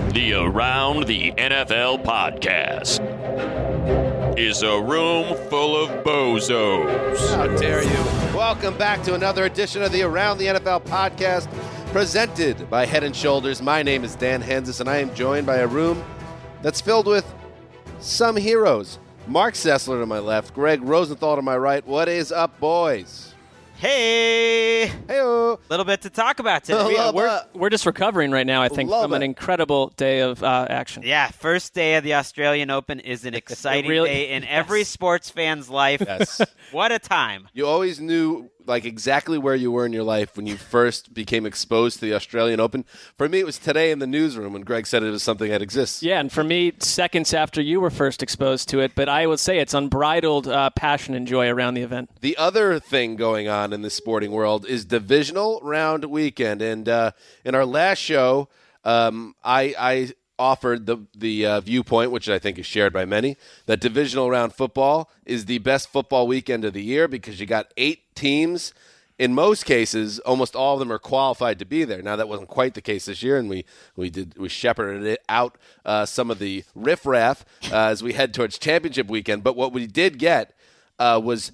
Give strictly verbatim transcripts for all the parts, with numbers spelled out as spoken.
The Around the N F L podcast is a room full of bozos. How dare you? Welcome back to another edition of the Around the N F L podcast, presented by Head and Shoulders. My name is Dan Hansis, and I am joined by a room that's filled with some heroes. Mark Sessler to my left, Greg Rosenthal to my right. What is up, boys? Hey! Hey-o. Little bit to talk about today. Hello. We're, we're just recovering right now, I think, Love from an it. incredible day of uh, action. Yeah, first day of the Australian Open is an exciting really- day in every sports fan's life. Yes. What a time. You always knew like exactly where you were in your life when you first became exposed to the Australian Open. For me, it was today in the newsroom when Greg said it was something that exists. Yeah, and for me, seconds after you were first exposed to it, but I would say it's unbridled uh, passion and joy around the event. The other thing going on in the sporting world is divisional round weekend. And uh, in our last show, um, I, I offered the, the uh, viewpoint, which I think is shared by many, that divisional round football is the best football weekend of the year because you got eight teams. In most cases, almost all of them are qualified to be there. Now, that wasn't quite the case this year, and we we did we shepherded it out uh, some of the riffraff uh, as we head towards championship weekend. But what we did get uh, was,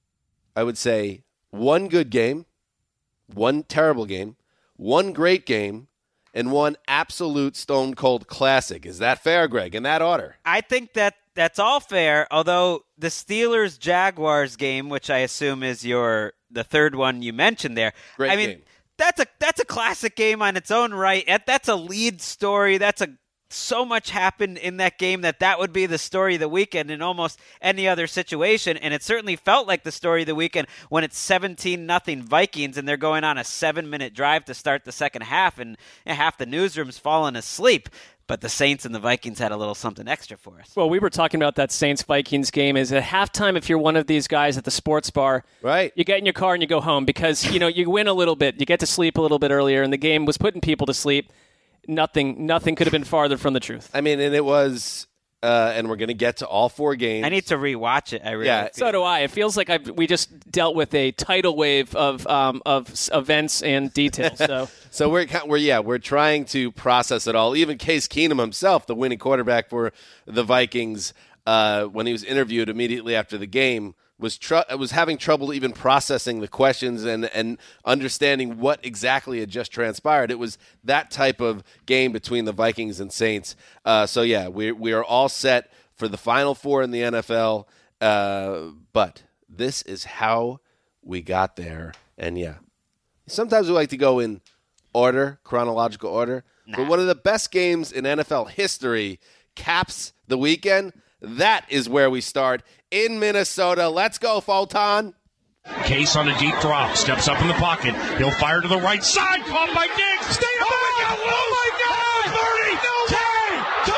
I would say, one good game, one terrible game, one great game, and one absolute stone-cold classic. Is that fair, Greg, in that order? I think that that's all fair, although the Steelers-Jaguars game, which I assume is your the third one you mentioned there. Great I mean, game. that's a that's a classic game on its own right. That, that's a lead story. That's a so much happened in that game that that would be the story of the weekend in almost any other situation. And it certainly felt like the story of the weekend when it's seventeen nothing Vikings and they're going on a seven-minute drive to start the second half, and half the newsroom's fallen asleep. But the Saints and the Vikings had a little something extra for us. Well, we were talking about that Saints-Vikings game. Is at halftime, if you're one of these guys at the sports bar, Right. you get in your car and you go home because, you know, you win a little bit. You get to sleep a little bit earlier, and the game was putting people to sleep. Nothing nothing could have been farther from the truth. I mean, and it was, uh, and we're going to get to all four games. I need to rewatch it. I really Yeah, feel. So do I. It feels like I've, we just dealt with a tidal wave of um, of s- events and details. So So we're, we're yeah we're trying to process it all. Even Case Keenum himself, the winning quarterback for the Vikings, uh, when he was interviewed immediately after the game, was tr- was having trouble even processing the questions and and understanding what exactly had just transpired. It was that type of game between the Vikings and Saints. Uh, so yeah, we we are all set for the Final Four in the N F L. Uh, but this is how we got there, and yeah, sometimes we like to go in order, chronological order. Nah. But one of the best games in N F L history caps the weekend. That is where we start in Minnesota. Let's go, Fulton. Case on a deep drop, steps up in the pocket. He'll fire to the right side. Caught by Diggs. Stay oh, my God, oh my God! thirty, ten,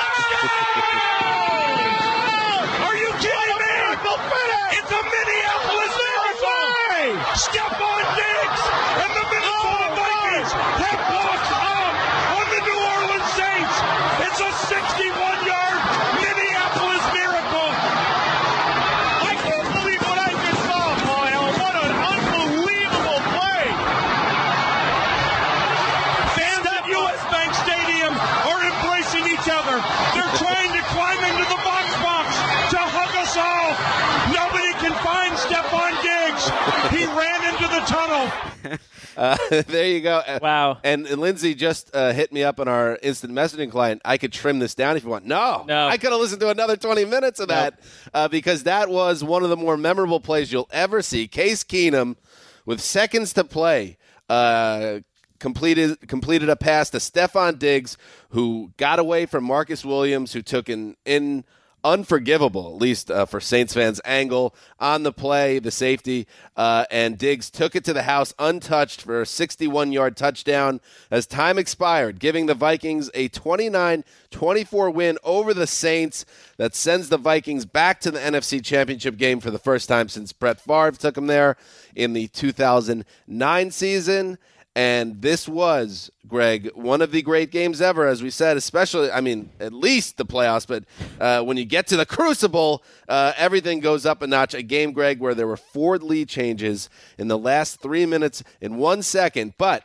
touchdown! Are you kidding me? It's a Minneapolis Miracle! Stephon Diggs and the Minnesota Vikings have walked up on the New Orleans Saints. It's a sixty-one yard Minneapolis Miracle. I can't believe what I just saw, Lyle. What an unbelievable play. Fans at U S Bank Stadium are embracing each other. They're trying to climb into the box box to hug us all. Nobody can find Stephon Diggs. He ran into the tunnel. Uh, there you go. Uh, Wow. And, and Lindsay just uh, hit me up on our instant messaging client. I could trim this down if you want. No. No. I could have listened to another twenty minutes of that uh, because that was one of the more memorable plays you'll ever see. Case Keenum, with seconds to play, uh, completed completed a pass to Stephon Diggs, who got away from Marcus Williams, who took an in unforgivable, at least uh, for Saints fans, angle on the play, the safety, uh, and Diggs took it to the house untouched for a sixty-one yard touchdown as time expired, giving the Vikings a twenty-nine twenty-four win over the Saints that sends the Vikings back to the N F C Championship game for the first time since Brett Favre took them there in the two thousand nine season. And this was, Greg, one of the great games ever, as we said, especially, I mean, at least the playoffs. But uh, when you get to the Crucible, uh, everything goes up a notch. A game, Greg, where there were four lead changes in the last three minutes in one second. But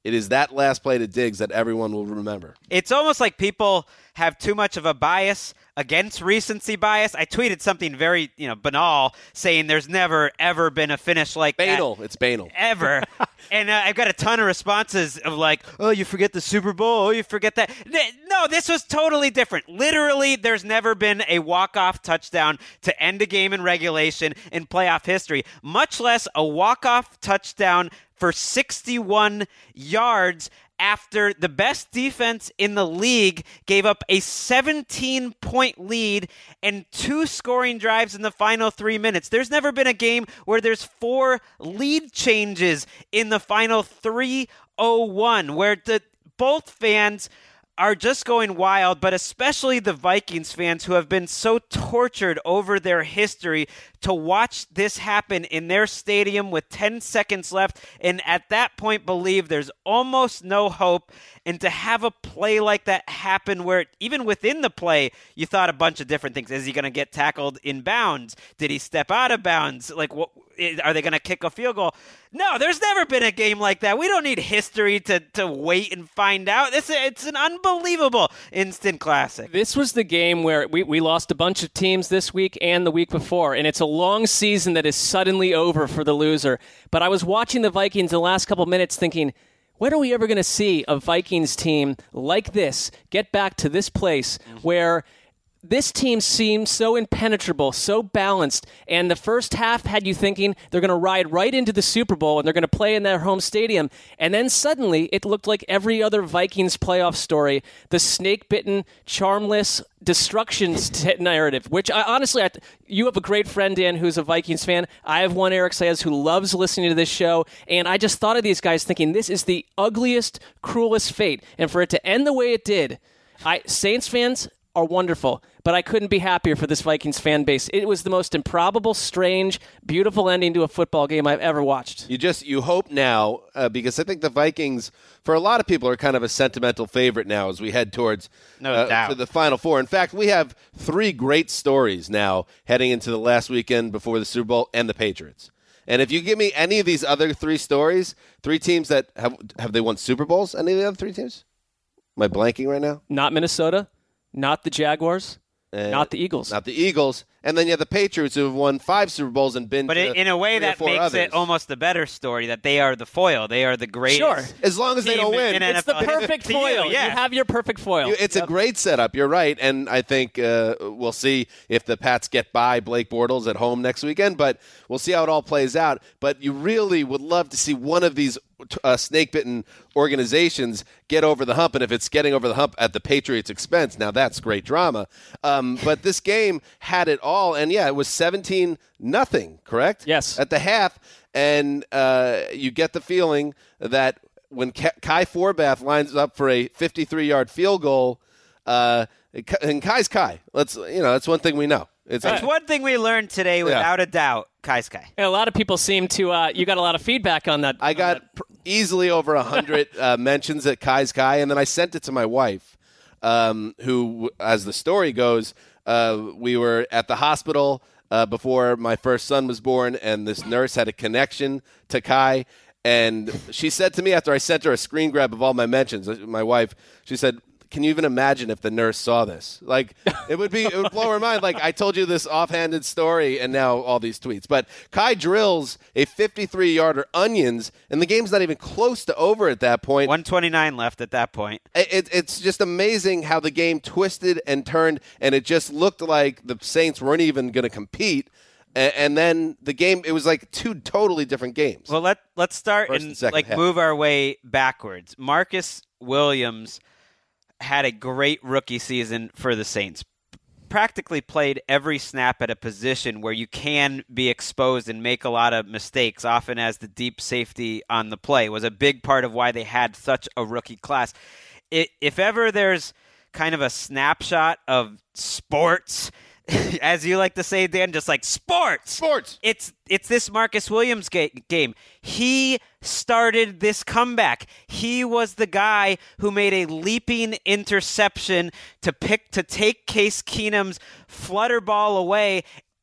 It is that last play to Diggs that everyone will remember. It's almost like people have too much of a bias against recency bias. I tweeted something very, you know, banal saying there's never, ever been a finish like Banal. that. It's banal. Ever. And uh, I've got a ton of responses of like, oh, you forget the Super Bowl. Oh, you forget that. No, this was totally different. Literally, there's never been a walk-off touchdown to end a game in regulation in playoff history, much less a walk-off touchdown for sixty-one yards after the best defense in the league gave up a seventeen-point lead and two scoring drives in the final three minutes. There's never been a game where there's four lead changes in the final three oh one, where the both fans are just going wild, but especially the Vikings fans who have been so tortured over their history to watch this happen in their stadium with ten seconds left and at that point believe there's almost no hope, and to have a play like that happen where even within the play you thought a bunch of different things. Is he going to get tackled in bounds? Did he step out of bounds? Like, what, are they going to kick a field goal? No, there's never been a game like that. We don't need history to, to wait and find out. It's, a, it's an unbelievable instant classic. This was the game where we, we lost a bunch of teams this week and the week before, and it's a long season that is suddenly over for the loser. But I was watching the Vikings in the last couple minutes thinking, when are we ever going to see a Vikings team like this get back to this place where this team seems so impenetrable, so balanced, and the first half had you thinking they're going to ride right into the Super Bowl and they're going to play in their home stadium, and then suddenly it looked like every other Vikings playoff story, the snake-bitten, charmless destruction t- narrative, which I honestly, I th- you have a great friend, Dan, who's a Vikings fan. I have one, Eric Sayers, who loves listening to this show, and I just thought of these guys thinking this is the ugliest, cruelest fate, and for it to end the way it did, I Saints fans are wonderful, but I couldn't be happier for this Vikings fan base. It was the most improbable, strange, beautiful ending to a football game I've ever watched. You just you hope now, uh, because I think the Vikings, for a lot of people, are kind of a sentimental favorite now as we head towards no uh, doubt. to the Final Four. In fact, we have three great stories now heading into the last weekend before the Super Bowl and the Patriots. And if you give me any of these other three stories, three teams that have have they won Super Bowls? Any of the other three teams? Am I blanking right now? Not Minnesota. Not the Jaguars, uh, not the Eagles. Not the Eagles. And then you have the Patriots who have won five Super Bowls and been But to in a way three or that four makes others. it almost the better story, that they are the foil. They are the greatest. Sure. As long as they team don't win. in It's N F L the perfect To you, foil. yeah. You have your perfect foil. You- It's a great setup. You're right. And I think uh, we'll see if the Pats get by Blake Bortles at home next weekend, but we'll see how it all plays out. But you really would love to see one of these uh, snake-bitten organizations get over the hump, and if it's getting over the hump at the Patriots' expense, now that's great drama. Um, but this game had it all, and yeah, it was seventeen nothing, correct? Yes. At the half, and uh, you get the feeling that when Ka- Kai Forbath lines up for a fifty-three-yard field goal, uh, and Kai's Kai. Let's you know that's one thing we know. It's That's one thing we learned today, without a doubt. Kai Sky. And a lot of people seem to. Uh, you got a lot of feedback on that. I got that. pr- easily over a hundred uh, mentions at Kai's Kai, and then I sent it to my wife, um, who, as the story goes, uh, we were at the hospital uh, before my first son was born, and this nurse had a connection to Kai. And she said to me after I sent her a screen grab of all my mentions, my wife, she said, can you even imagine if the nurse saw this? Like, it would be, it would blow her mind. Like, I told you this offhanded story, and now all these tweets. But Kai drills a fifty-three-yarder onions, and the game's not even close to over at that point. one twenty-nine left at that point. It, it, it's just amazing how the game twisted and turned, and it just looked like the Saints weren't even going to compete. And, and then the game, it was like two totally different games. Well, let, let's start First and, and second like, half. move our way backwards. Marcus Williams had a great rookie season for the Saints. Practically played every snap at a position where you can be exposed and make a lot of mistakes, often as the deep safety on the play. It was a big part of why they had such a rookie class. It, if ever there's kind of a snapshot of sports, as you like to say, Dan, just like sports. Sports. It's it's this Marcus Williams ga- game. He started this comeback. He was the guy who made a leaping interception to pick to take Case Keenum's flutter ball away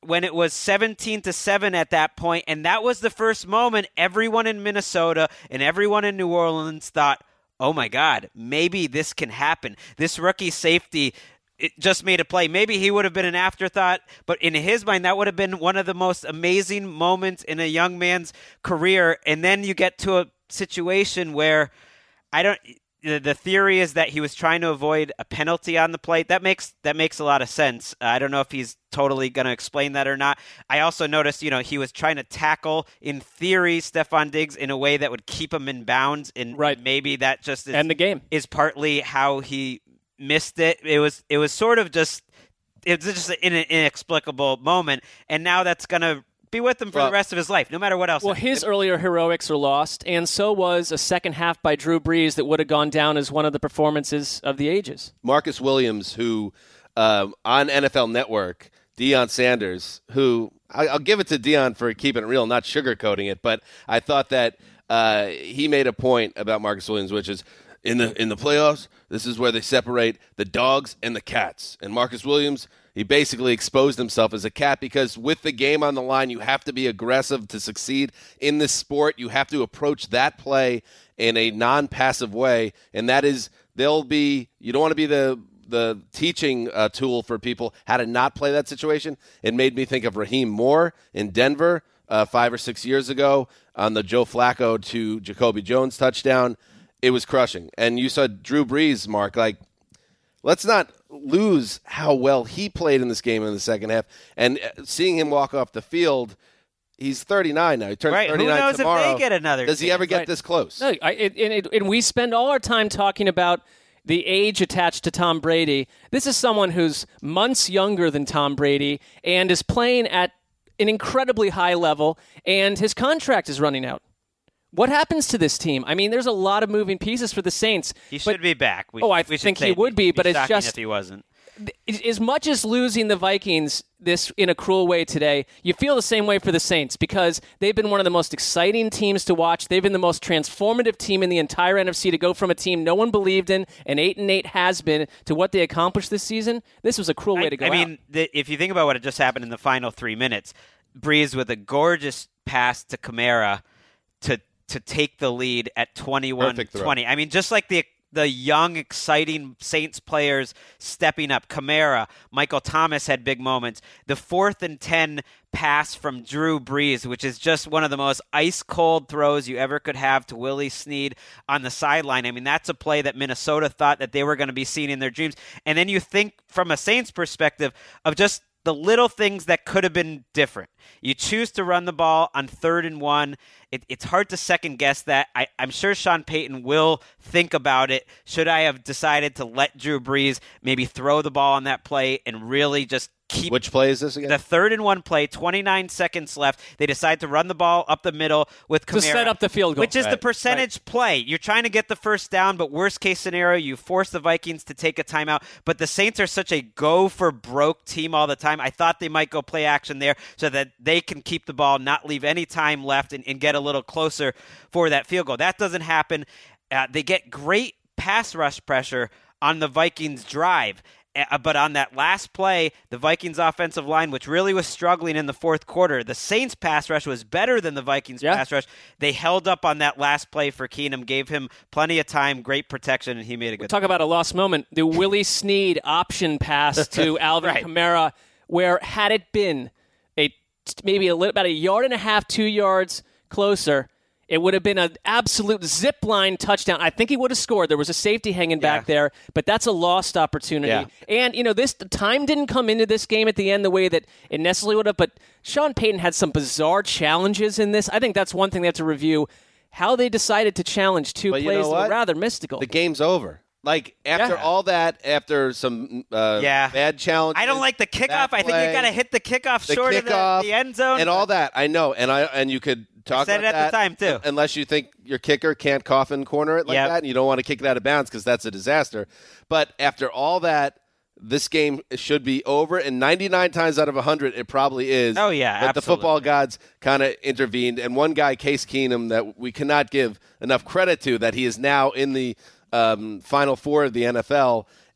when it was seventeen to seven at that point, and that was the first moment everyone in Minnesota and everyone in New Orleans thought, oh my God, maybe this can happen. This rookie safety it just made a play. Maybe he would have been an afterthought, but in his mind, that would have been one of the most amazing moments in a young man's career. And then you get to a situation where I don't. The theory is that he was trying to avoid a penalty on the plate. That makes that makes a lot of sense. Uh, I don't know if he's totally going to explain that or not. I also noticed, you know, he was trying to tackle, in theory, Stefon Diggs in a way that would keep him in bounds, and right. maybe that just is, and the game is partly how he missed it. It was it was sort of just it was just an inexplicable moment, and now that's going to be with him for well, the rest of his life, no matter what else. Well, his it, earlier heroics are lost, and so was a second half by Drew Brees that would have gone down as one of the performances of the ages. Marcus Williams, who um, on N F L Network, Deion Sanders, who I, I'll give it to Deion for keeping it real, not sugarcoating it, but I thought that uh, he made a point about Marcus Williams, which is in the in the playoffs, this is where they separate the dogs and the cats. And Marcus Williams, he basically exposed himself as a cat because with the game on the line, you have to be aggressive to succeed in this sport. You have to approach that play in a non-passive way, and that is they'll be – you don't want to be the the teaching uh, tool for people how to not play that situation. It made me think of Raheem Moore in Denver uh, five or six years ago on the Joe Flacco to Jacoby Jones touchdown. It was crushing. And you saw Drew Brees, Mark, like – let's not lose how well he played in this game in the second half. And seeing him walk off the field, he's thirty-nine now. He turns right. thirty-nine tomorrow. Who knows tomorrow. if they get another Does he ever get right. this close? No, I, it, and, it, and we spend all our time talking about the age attached to Tom Brady. This is someone who's months younger than Tom Brady and is playing at an incredibly high level, and his contract is running out. What happens to this team? I mean, there's a lot of moving pieces for the Saints. He should be back. We, oh, I we think he would be, but it's just if he wasn't. As much as losing the Vikings this in a cruel way today, you feel the same way for the Saints because they've been one of the most exciting teams to watch. They've been the most transformative team in the entire N F C to go from a team no one believed in, an eight and eight has been, to what they accomplished this season. This was a cruel way I, to go. I mean, the, if you think about what had just happened in the final three minutes, Brees with a gorgeous pass to Kamara to to take the lead at twenty-one twenty. I mean, just like the the young, exciting Saints players stepping up. Kamara, Michael Thomas had big moments. The fourth and ten pass from Drew Brees, which is just one of the most ice-cold throws you ever could have to Willie Snead on the sideline. I mean, that's a play that Minnesota thought that they were going to be seeing in their dreams. And then you think from a Saints perspective of just the little things that could have been different. You choose to run the ball on third and one. It, it's hard to second guess that. I, I'm sure Sean Payton will think about it. Should I have decided to let Drew Brees maybe throw the ball on that play and really just keep... Which play is this again? The third and one play, twenty-nine seconds left. They decide to run the ball up the middle with Kamara. To set up the field goal. Which is right. the percentage right. play. You're trying to get the first down, but worst case scenario, you force the Vikings to take a timeout. But the Saints are such a go-for-broke team all the time. I thought they might go play action there so that they can keep the ball, not leave any time left, and, and get a little closer for that field goal. That doesn't happen. Uh, they get great pass rush pressure on the Vikings drive. Uh, but on that last play, the Vikings offensive line, which really was struggling in the fourth quarter, the Saints pass rush was better than the Vikings yeah. pass rush. They held up on that last play for Keenum, gave him plenty of time, great protection, and he made a good we'll Talk about a lost moment. The Willie Snead option pass to Alvin right. Kamara, where had it been a maybe a little, about a yard and a half, two yards closer, it would have been an absolute zip line touchdown. I think he would have scored. There was a safety hanging back yeah. there, but that's a lost opportunity. Yeah. And, you know, this the time didn't come into this game at the end the way that it necessarily would have, but Sean Payton had some bizarre challenges in this. I think that's one thing they have to review, how they decided to challenge two but plays you know that were rather mystical. The game's over. Like, after yeah. all that, after some uh, yeah. bad challenges. I don't like the kickoff. I think you got to hit the kickoff the short kickoff, of the, the end zone. And all that. I know. And I and you could talk I said about it at that the time, too. Unless you think your kicker can't coffin corner it like yep. that, and you don't want to kick it out of bounds because that's a disaster. But after all that, this game should be over, and ninety-nine times out of one hundred, it probably is. Oh, yeah, But absolutely. the football gods kind of intervened, and one guy, Case Keenum, that we cannot give enough credit to, that he is now in the um, Final Four of the N F L,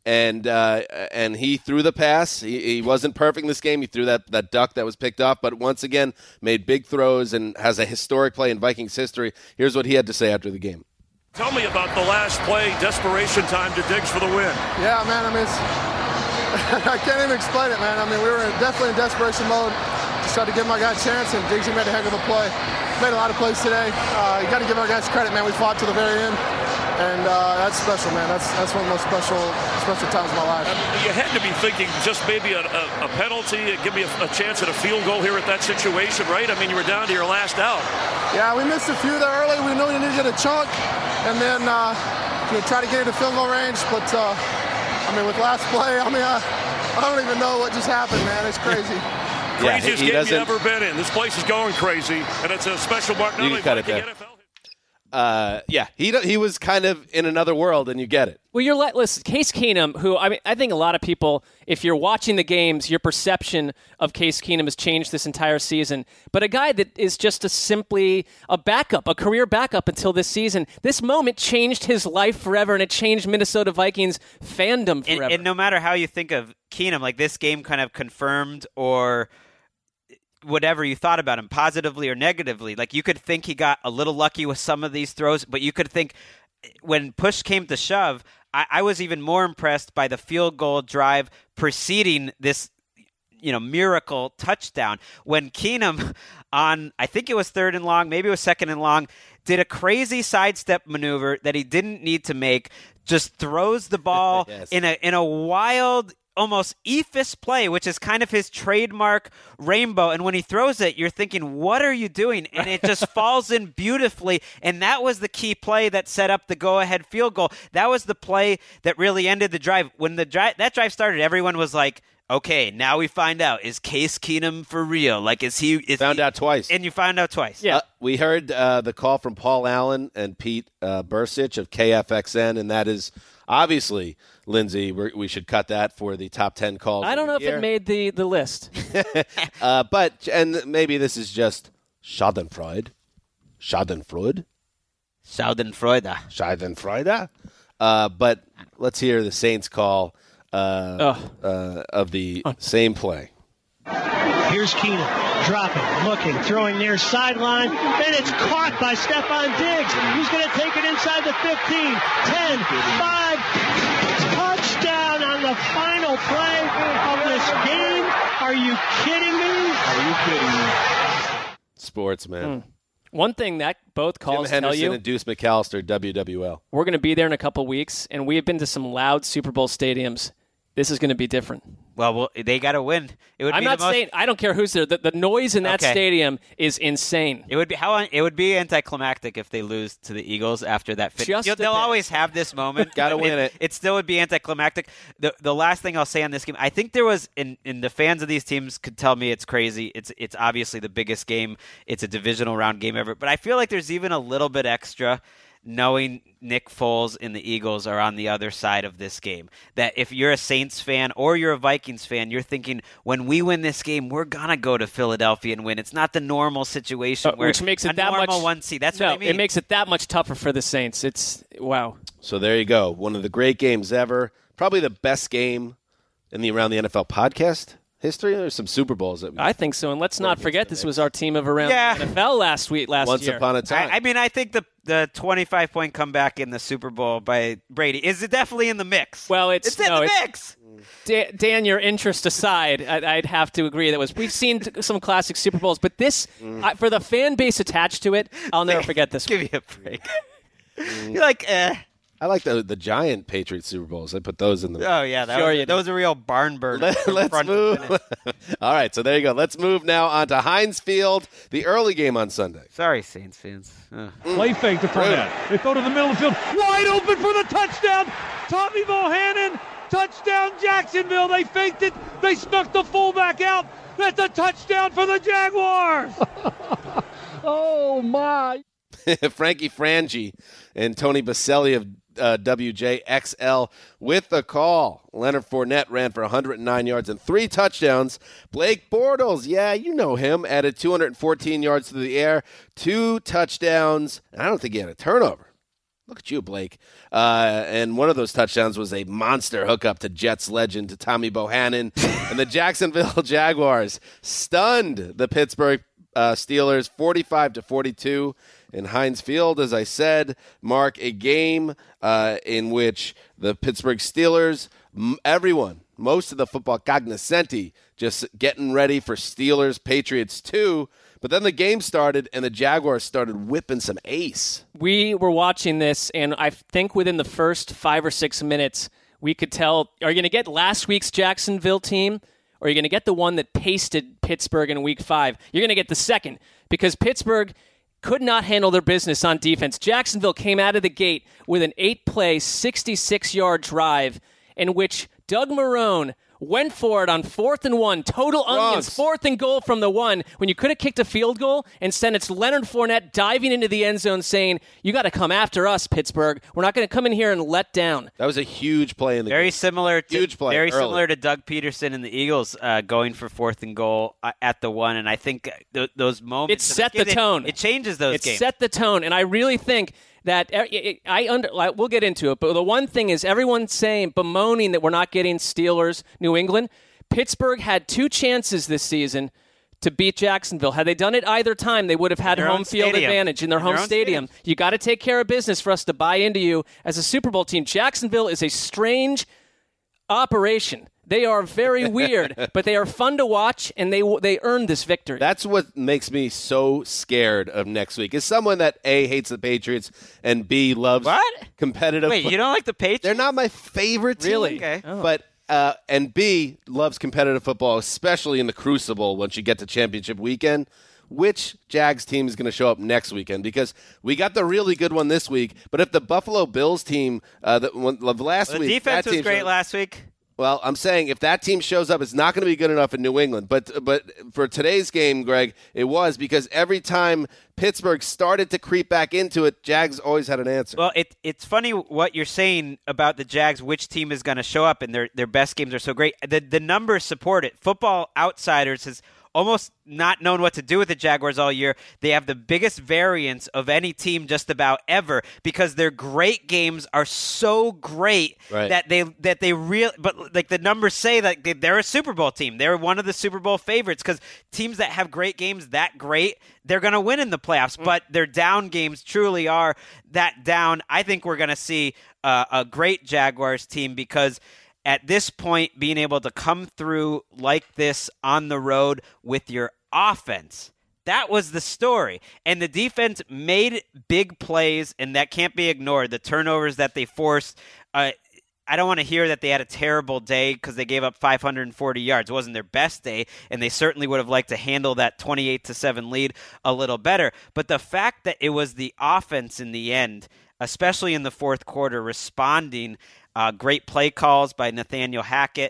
and uh, and he threw the pass. He, he wasn't perfect in this game. He threw that, that duck that was picked off, but once again made big throws and has a historic play in Vikings history. Here's what he had to say after the game. Tell me about the last play, desperation time to Diggs for the win. Yeah, man, I mean, it's, I can't even explain it, man. I mean, we were definitely in desperation mode. Just tried to give my guy a chance, and Diggs made a heck of a play. Made a lot of plays today. Uh, you got to give our guys credit, man. We fought to the very end, and uh, that's special, man. That's that's one of the most special special times of my life. Um, you had to be thinking just maybe a, a, a penalty, give me a, a chance at a field goal here at that situation, right? I mean, you were down to your last out. Yeah, we missed a few there early. We knew we needed a chunk, and then uh, you know, try to get into field goal range. But uh, I mean, with last play, I mean, I, I don't even know what just happened, man. It's crazy. Craziest yeah, he, he game you've ever been in. This place is going crazy, and it's a special mark. Not only cut it there. N F L. Uh, yeah, he he was kind of in another world, and you get it. Well, you're let listen, Case Keenum, who I mean, I think a lot of people, if you're watching the games, your perception of Case Keenum has changed this entire season. But a guy that is just a simply a backup, a career backup until this season. This moment changed his life forever, and it changed Minnesota Vikings fandom forever. And, and no matter how you think of Keenum, like this game kind of confirmed or whatever you thought about him, positively or negatively. Like you could think he got a little lucky with some of these throws, but you could think when push came to shove, I, I was even more impressed by the field goal drive preceding this, you know, miracle touchdown. When Keenum on, I think it was third and long, maybe it was second and long, did a crazy sidestep maneuver that he didn't need to make, just throws the ball yes. in a in a wild, almost ephus play, which is kind of his trademark rainbow. And when he throws it, you're thinking, what are you doing? And it just falls in beautifully. And that was the key play that set up the go-ahead field goal. That was the play that really ended the drive. When the drive, that drive started, everyone was like, okay, now we find out, is Case Keenum for real? Like, is he? Is found he, out twice. And you found out twice. Yeah. Uh, we heard uh, the call from Paul Allen and Pete uh, Bursich of K F X N, and that is obviously, Lindsay, we're, we should cut that for the top ten calls. I don't know if year. it made the, the list. uh, but, and maybe this is just Schadenfreude. Schadenfreude. Schadenfreude. Schadenfreude. Uh, but let's hear the Saints call uh, uh, of the oh. same play. Here's Keenum, dropping, looking, throwing near sideline, and it's caught by Stephon Diggs. He's going to take it inside the fifteen, ten, five, touchdown on the final play of this game. Are you kidding me? Are you kidding me? Sports, man. Mm. One thing that both calls Jim Henderson tell you, and Deuce McAllister, W W L. We're going to be there in a couple weeks, and we have been to some loud Super Bowl stadiums. This is going to be different. Well, well they got to win. It would I'm be not the most... saying I don't care who's there. The, the noise in that okay. stadium is insane. It would be how it would be anticlimactic if they lose to the Eagles after that. Fin- Just you know, they'll always have this moment. Got to win it. It still would be anticlimactic. The the last thing I'll say on this game, I think there was, in, in the fans of these teams could tell me it's crazy. It's it's obviously the biggest game. It's a divisional round game ever. But I feel like there's even a little bit extra knowing Nick Foles and the Eagles are on the other side of this game. That if you're a Saints fan or you're a Vikings fan, you're thinking, when we win this game, we're going to go to Philadelphia and win. It's not the normal situation uh, where which makes it a that normal much, one seed. That's no, what I mean. It makes it that much tougher for the Saints. It's, wow. So there you go. One of the great games ever. Probably the best game in the Around the N F L podcast history. There's some Super Bowls that we I think so. And let's not forget this was our team of Around Yeah. the N F L last week, last Once year. upon a time. I, I mean, I think the the twenty-five point comeback in the Super Bowl by Brady is definitely in the mix. Well, it's, it's in no, the it's, mix. Dan, Dan, your interest aside, I, I'd have to agree that was we've seen t- some classic Super Bowls, but this Mm. I, for the fan base attached to it, I'll never forget this. Give one. me a break. You're like, eh. I like the the giant Patriots Super Bowls. I put those in the. Oh yeah, that Sure was, you that was a real barn burner. Let, from let's front to move. finish. All right, so there you go. Let's move now on to Heinz Field, the early game on Sunday. Sorry, Saints fans. Ugh. Play fake to Fournette. They throw to the middle of the field. Wide open for the touchdown. Tommy Bohannon. Touchdown Jacksonville. They faked it. They snuck the fullback out. That's a touchdown for the Jaguars. Oh, my. Frankie Frangie and Tony Baselli of uh, W J X L with the call. Leonard Fournette ran for one hundred nine yards and three touchdowns. Blake Bortles, yeah, you know him, added two hundred fourteen yards to the air, two touchdowns, and I don't think he had a turnover. Look at you, Blake. Uh, and one of those touchdowns was a monster hookup to Jets legend, to Tommy Bohannon. And the Jacksonville Jaguars stunned the Pittsburgh uh, Steelers forty-five to forty-two in Heinz Field. As I said, Mark, a game uh, in which the Pittsburgh Steelers, m- everyone, most of the football cognoscenti, just getting ready for Steelers Patriots two. But then the game started, and the Jaguars started whipping some ace. We were watching this, and I think within the first five or six minutes, we could tell, are you going to get last week's Jacksonville team, or are you going to get the one that pasted Pittsburgh in week five? You're going to get the second, because Pittsburgh could not handle their business on defense. Jacksonville came out of the gate with an eight-play, sixty-six-yard drive in which Doug Marrone went for it on fourth and one. Total onions, Bronx. fourth and goal from the one. When you could have kicked a field goal, instead it's Leonard Fournette diving into the end zone saying, you got to come after us, Pittsburgh. We're not going to come in here and let down. That was a huge play in the Very game. similar to Huge play very early. similar to Doug Peterson and the Eagles uh, going for fourth and goal uh, at the one. And I think th- those moments It set the it, tone. It, changes those It games. set the tone, and I really think that it, it, I under. Like, we'll get into it, but the one thing is everyone's saying, bemoaning that we're not getting Steelers, New England. Pittsburgh had two chances this season to beat Jacksonville. Had they done it either time, they would have had their home own field stadium. advantage in their In home their own stadium. stadium. You got to take care of business for us to buy into you as a Super Bowl team. Jacksonville is a strange operation. They are very weird, but they are fun to watch, and they they earned this victory. That's what makes me so scared of next week. Is someone that A, hates the Patriots, and B, loves What? competitive Wait, fo- you don't like the Patriots? They're not my favorite team. Really? Okay. But uh, and B, loves competitive football, especially in the Crucible once you get to championship weekend. Which Jags team is going to show up next weekend? Because we got the really good one this week, but if the Buffalo Bills team, uh, the, one, the last The week, defense that was team great showed- last week. Well, I'm saying if that team shows up, it's not going to be good enough in New England. But but for today's game, Greg, it was, because every time Pittsburgh started to creep back into it, Jags always had an answer. Well, it, it's funny what you're saying about the Jags, which team is going to show up, and their their best games are so great. The, the numbers support it. Football Outsiders has almost not known what to do with the Jaguars all year. They have the biggest variance of any team just about ever because their great games are so great Right. that they that they real but like the numbers say that they, they're a Super Bowl team. They're one of the Super Bowl favorites because teams that have great games that great, they're going to win in the playoffs. Mm. But their down games truly are that down. I think we're going to see uh, a great Jaguars team because at this point, being able to come through like this on the road with your offense, that was the story. And the defense made big plays, and that can't be ignored. The turnovers that they forced, uh, I don't want to hear that they had a terrible day because they gave up five hundred forty yards. It wasn't their best day, and they certainly would have liked to handle that twenty-eight to seven lead a little better. But the fact that it was the offense in the end, especially in the fourth quarter, responding, Uh, great play calls by Nathaniel Hackett.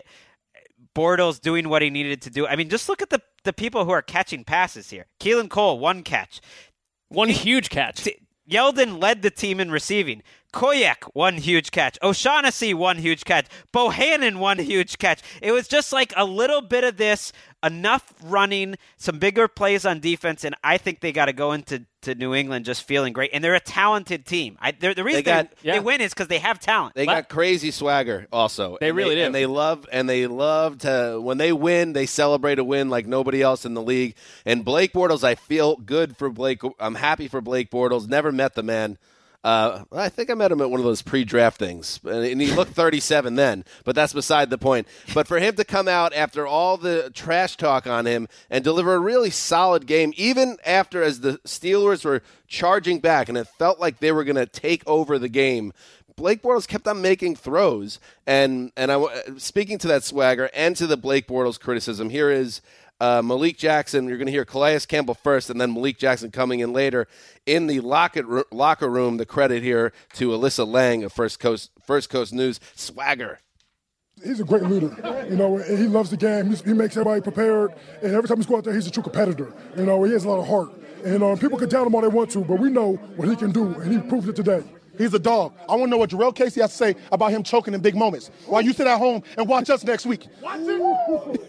Bortles doing what he needed to do. I mean, just look at the, the people who are catching passes here. Keelan Cole, one catch. One huge catch. T- Yeldon led the team in receiving. Koyak, one huge catch. O'Shaughnessy, one huge catch. Bohannon, one huge catch. It was just like a little bit of this, enough running, some bigger plays on defense, and I think they got to go into to New England just feeling great. And they're a talented team. I, the reason They got- they, they yeah. win is because they have talent. They got crazy swagger also. They And really do. And they love and they love to when they win, they celebrate a win like nobody else in the league. And Blake Bortles, I feel good for Blake. I'm happy for Blake Bortles. Never met the man. Uh, I think I met him at one of those pre-draft things, and he looked thirty-seven then, but that's beside the point. But for him to come out after all the trash talk on him and deliver a really solid game, even after as the Steelers were charging back and it felt like they were going to take over the game, Blake Bortles kept on making throws. And, and I, speaking to that swagger and to the Blake Bortles criticism, here is Uh, Malik Jackson. You're going to hear Calais Campbell first, and then Malik Jackson coming in later in the locker locker room. The credit here to Alyssa Lang of First Coast First Coast News. Swagger. He's a great leader, you know, and he loves the game. He's, he makes everybody prepared, and every time he's go out there, he's a true competitor. You know, he has a lot of heart, and uh, people can down him all they want to, but we know what he can do, and he proved it today. He's a dog. I want to know what Jarrell Casey has to say about him choking in big moments while you sit at home and watch us next week.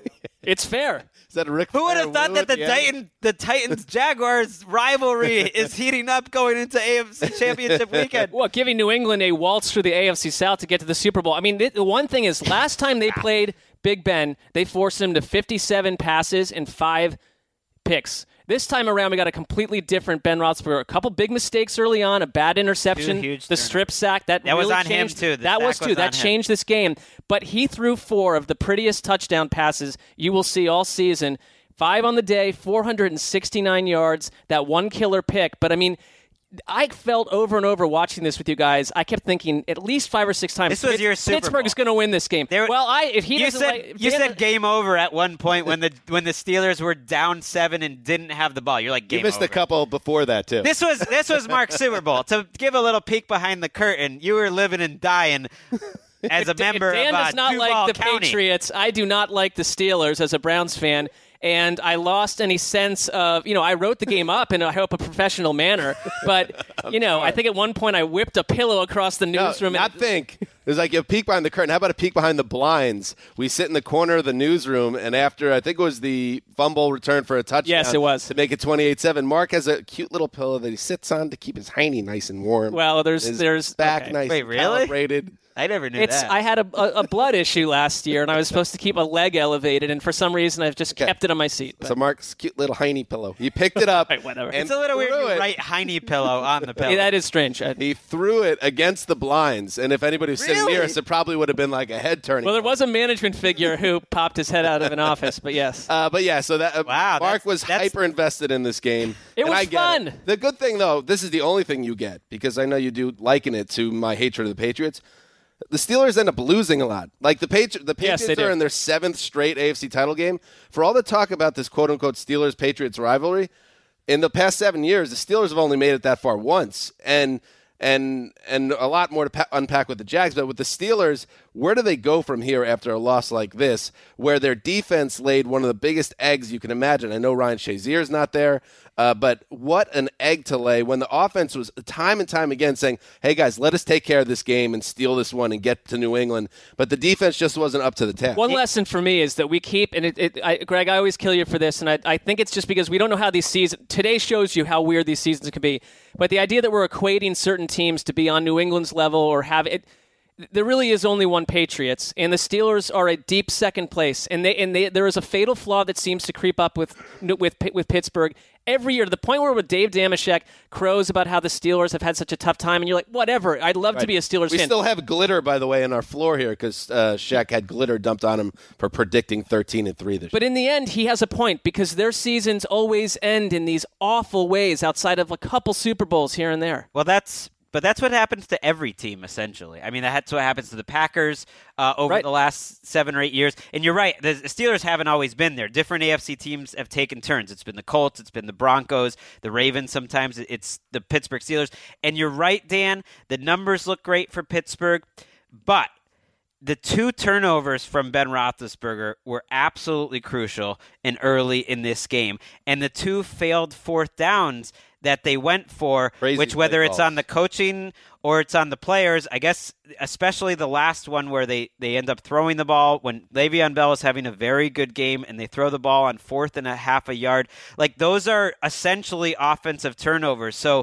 It's fair. Is that a Rick Who would Flair have thought woo that at the the end? Titan, the Titans Jaguars rivalry is heating up going into A F C Championship weekend? Well, giving New England a waltz through the A F C South to get to the Super Bowl. I mean, the one thing is, last time they played Big Ben, they forced him to fifty-seven passes and five picks. This time around, we got a completely different Ben Roethlisberger. A couple big mistakes early on, a bad interception, Two huge the strip sack. That, That really was on him, changed, too. The that sack was, too. was That on him. changed this game. But he threw four of the prettiest touchdown passes you will see all season. Five on the day, four hundred sixty-nine yards, that one killer pick. But, I mean, I felt over and over watching this with you guys, I kept thinking at least five or six times, This was Pitts- your Super Pittsburgh's Bowl. going to win this game. There- well, I if he You doesn't said like, you Dan- said game over at one point when the when the Steelers were down seven and didn't have the ball. You're like, game You missed over. a couple before that, too. This was this was Mark's Super Bowl. To give a little peek behind the curtain, you were living and dying as a member Dan of uh, does not Duval like the County. Patriots. I do not like the Steelers as a Browns fan. And I lost any sense of, you know, I wrote the game up in, I hope, a professional manner. But, you know, I think at one point I whipped a pillow across the No, newsroom. not and, think. There's like a peek behind the curtain. How about a peek behind the blinds? We sit in the corner of the newsroom, and after, I think it was the fumble return for a touchdown. Yes, it was. To make it twenty-eight seven. Mark has a cute little pillow that he sits on to keep his hiney nice and warm. Well, there's- his there's- back okay. nice Wait, and really? calibrated. I never knew It's that. I had a, a, a blood issue last year, and I was supposed to keep a leg elevated, and for some reason I've just Okay. kept it on my seat. So Mark's cute little hiney pillow. He picked it up. Right, whatever. And it's a little weird. threw You it. write hiney pillow on the pillow. Yeah, that is strange. I- He threw it against the blinds, and if anybody was sitting Really? near us, it probably would have been like a head turning. well, there was a management figure who popped his head out of an office, but yes. Uh, but yeah, so that uh, Wow, Mark that's- was that's- hyper invested in this game. It and was I get fun. It. The good thing, though, this is the only thing you get because I know you do liken it to my hatred of the Patriots. The Steelers end up losing a lot. Like the, Patri- the Yes, Patriots they do. are in their seventh straight A F C title game. For all the talk about this quote unquote Steelers Patriots rivalry, in the past seven years, the Steelers have only made it that far once, and and and a lot more to pa- unpack with the Jags. But with the Steelers, where do they go from here after a loss like this, where their defense laid one of the biggest eggs you can imagine? I know Ryan Shazier's not there, uh, but what an egg to lay when the offense was time and time again saying, hey, guys, let us take care of this game and steal this one and get to New England. But the defense just wasn't up to the task. One lesson for me is that we keep, and it, it, I, Greg, I always kill you for this, and I, I think it's just because we don't know how these seasons, today shows you how weird these seasons can be, but the idea that we're equating certain teams to be on New England's level or have it, there really is only one Patriots, and the Steelers are a deep second place, and they and they there is a fatal flaw that seems to creep up with with with Pittsburgh every year to the point where with Dave Damashek crows about how the Steelers have had such a tough time, and you're like, whatever. I'd love to be a Steelers we fan. still have glitter, by the way, in our floor here because uh, Shaq had glitter dumped on him for predicting thirteen and three this But year. in the end, he has a point because their seasons always end in these awful ways outside of a couple Super Bowls here and there. Well, that's but that's what happens to every team essentially. I mean, that's what happens to the Packers uh, over Right. the last seven or eight years. And you're right, the Steelers haven't always been there. Different A F C teams have taken turns. It's been the Colts, it's been the Broncos, the Ravens. Sometimes it's the Pittsburgh Steelers. And you're right, Dan. The numbers look great for Pittsburgh, but the two turnovers from Ben Roethlisberger were absolutely crucial and early in this game. And the two failed fourth downs that they went for, Crazy which play whether it's calls. on the coaching or it's on the players, I guess especially the last one where they, they end up throwing the ball when Le'Veon Bell is having a very good game and they throw the ball on fourth and a half a yard. Like those are essentially offensive turnovers. So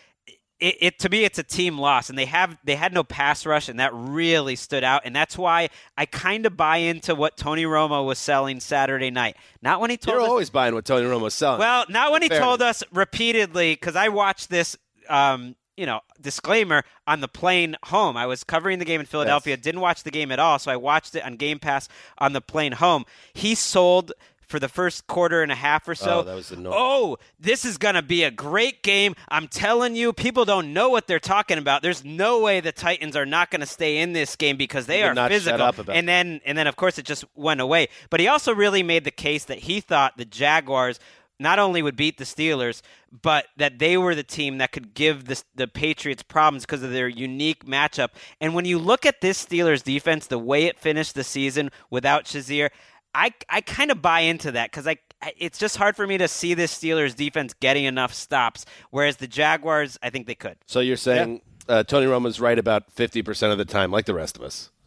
It, it to me, it's a team loss, and they have they had no pass rush, and that really stood out, and that's why I kind of buy into what Tony Romo was selling Saturday night. Not when he told You're us, always buying what Tony Romo was selling. well, not when he Fair. told us repeatedly, because I watched this, um, you know, disclaimer on the plane home. I was covering the game in Philadelphia, Yes. didn't watch the game at all, so I watched it on Game Pass on the plane home. He sold for the first quarter and a half or so. Oh, that was annoying. Oh, this is going to be a great game. I'm telling you, people don't know what they're talking about. There's no way the Titans are not going to stay in this game because they He did are not shut physical. up about and then, and then, of course, it just went away. But he also really made the case that he thought the Jaguars not only would beat the Steelers, but that they were the team that could give the, the Patriots problems because of their unique matchup. And when you look at this Steelers defense, the way it finished the season without Shazier, I, I kind of buy into that because I it's just hard for me to see this Steelers defense getting enough stops, whereas the Jaguars, I think they could. So you're saying uh, Tony Romo's right about fifty percent of the time, like the rest of us.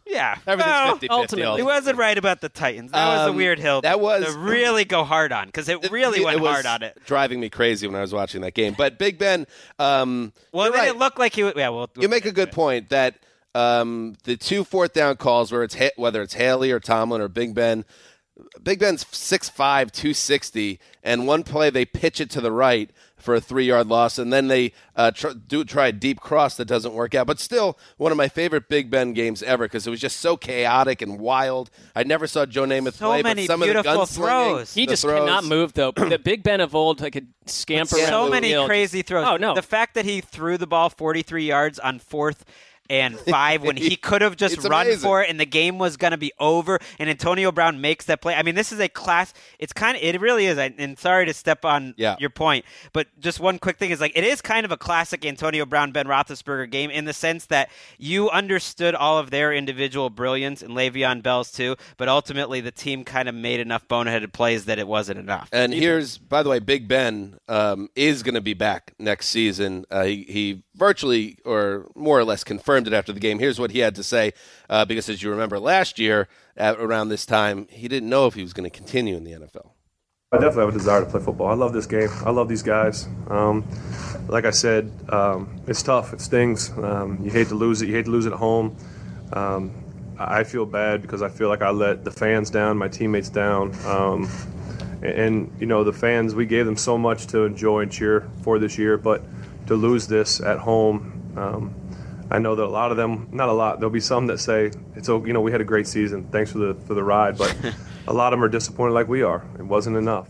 Yeah. Everything's well, fifty-fifty. ultimately. He wasn't right about the Titans. That was a Um, weird hill that was- to really go hard on because it really it went was hard on it. driving me crazy when I was watching that game. But Big Ben, um, Well, you're then right. it looked like he would. Yeah, well, You make a good point that um, the two fourth down calls, where it's ha- whether it's Haley or Tomlin or Big Ben, Big Ben's six five, two sixty, and one play they pitch it to the right for a three-yard loss, and then they uh, tr- do try a deep cross that doesn't work out. But still, one of my favorite Big Ben games ever because it was just so chaotic and wild. I never saw Joe Namath So play, many but some of the beautiful gunslinging, throws. He the just throws, cannot move, though. The Big Ben of old, like, could scamper around so the many field. crazy throws. Oh, no. The fact that he threw the ball forty-three yards on fourth and five when he could have just It's run amazing. for it and the game was going to be over, and Antonio Brown makes that play. I mean, this is a class. It's kind of, it really is. And sorry to step on Yeah. your point, but just one quick thing is like, it is kind of a classic Antonio Brown, Ben Roethlisberger game in the sense that you understood all of their individual brilliance and Le'Veon Bell's too, but ultimately the team kind of made enough boneheaded plays that it wasn't enough. And here's, by the way, Big Ben um, is going to be back next season. Uh, he, he virtually, or more or less, confirmed it after the game. Here's what he had to say, uh, because as you remember last year, at around this time, he didn't know if he was going to continue in the N F L. I definitely have a desire to play football. I love this game. I love these guys. Um, like I said, um, it's tough. It stings. Um, you hate to lose it. You hate to lose it at home. Um, I feel bad because I feel like I let the fans down, my teammates down. Um, and, and, you know, the fans, we gave them so much to enjoy and cheer for this year, but to lose this at home, um, I know that a lot of them, not a lot, there'll be some that say, "It's you know, we had a great season. Thanks for the for the ride." But a lot of them are disappointed like we are. It wasn't enough.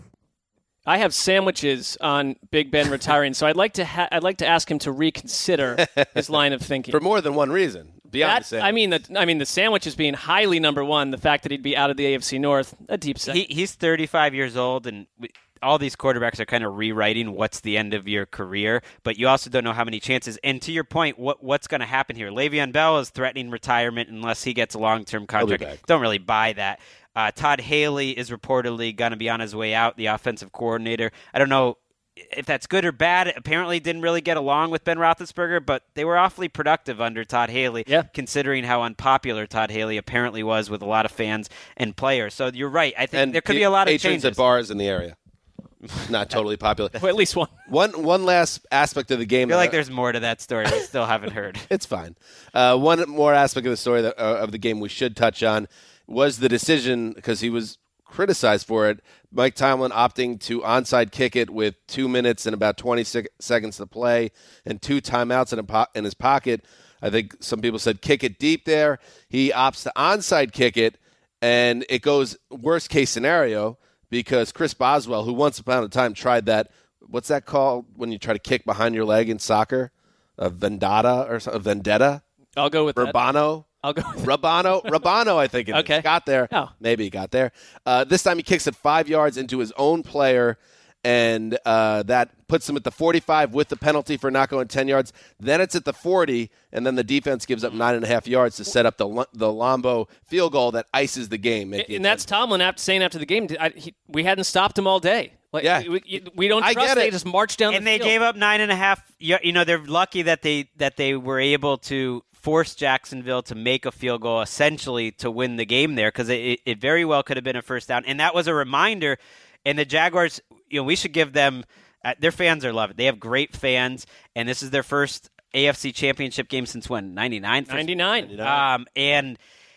I have sandwiches on Big Ben retiring, so I'd like to ha- I'd like to ask him to reconsider his line of thinking. For more than one reason. Beyond That, the sandwich. I mean, the I mean the sandwiches being highly number one. The fact that he'd be out of the A F C North, a deep second. He, he's thirty-five years old, and we, all these quarterbacks are kind of rewriting what's the end of your career, but you also don't know how many chances. And to your point, what what's going to happen here? Le'Veon Bell is threatening retirement unless he gets a long-term contract. back. Don't really buy that. Uh, Todd Haley is reportedly going to be on his way out, the offensive coordinator. I don't know if that's good or bad. Apparently didn't really get along with Ben Roethlisberger, but they were awfully productive under Todd Haley, yeah. considering how unpopular Todd Haley apparently was with a lot of fans and players. So you're right. I think and there could be a lot of patrons changes. at bars in the area. Not totally popular. Well, at least one. One one last aspect of the game. I feel like that- there's more to that story we still haven't heard. It's fine. Uh, one more aspect of the story that, uh, of the game we should touch on was the decision, because he was criticized for it, Mike Tomlin opting to onside kick it with two minutes and about twenty sec- seconds to play and two timeouts in, a po- in his pocket. I think some people said kick it deep there. He opts to onside kick it, and it goes worst case scenario because Chris Boswell, who once upon a time tried that, what's that called when you try to kick behind your leg in soccer? A vendetta or something? A vendetta? I'll go with that. Rabano? I'll go with Rabano, Rabano, I think it is. Okay. Got there. Oh. Maybe he got there. Uh, this time he kicks it five yards into his own player, and uh, that puts him at the forty-five with the penalty for not going ten yards. Then it's at the forty, and then the defense gives up nine and a half yards to set up the the Lombo field goal that ices the game. making And it that's ten. Tomlin after saying after the game, I, he, we hadn't stopped him all day. Like, Yeah. we, we don't I trust get they it. just march down and the they field. gave up nine and a half. You know, they're lucky that they that they were able to force Jacksonville to make a field goal, essentially to win the game there, because it, it very well could have been a first down. And that was a reminder. And the Jaguars, you know, we should give them. Uh, their fans are loving it. They have great fans, and this is their first A F C Championship game since when? ninety-nine? ninety-nine. Um, and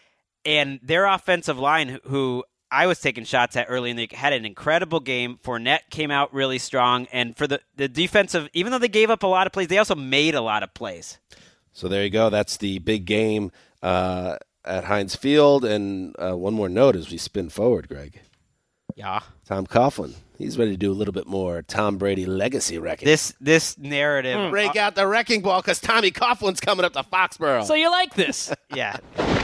and their offensive line, who I was taking shots at early, and they had an incredible game. Fournette came out really strong, and for the, the defensive, even though they gave up a lot of plays, they also made a lot of plays. So there you go. That's the big game uh, at Heinz Field. And uh, one more note as we spin forward, Greg. Yeah. Tom Coughlin. He's ready to do a little bit more Tom Brady legacy wrecking. This this narrative, Break out the wrecking ball because Tommy Coughlin's coming up to Foxborough. So you like this? yeah,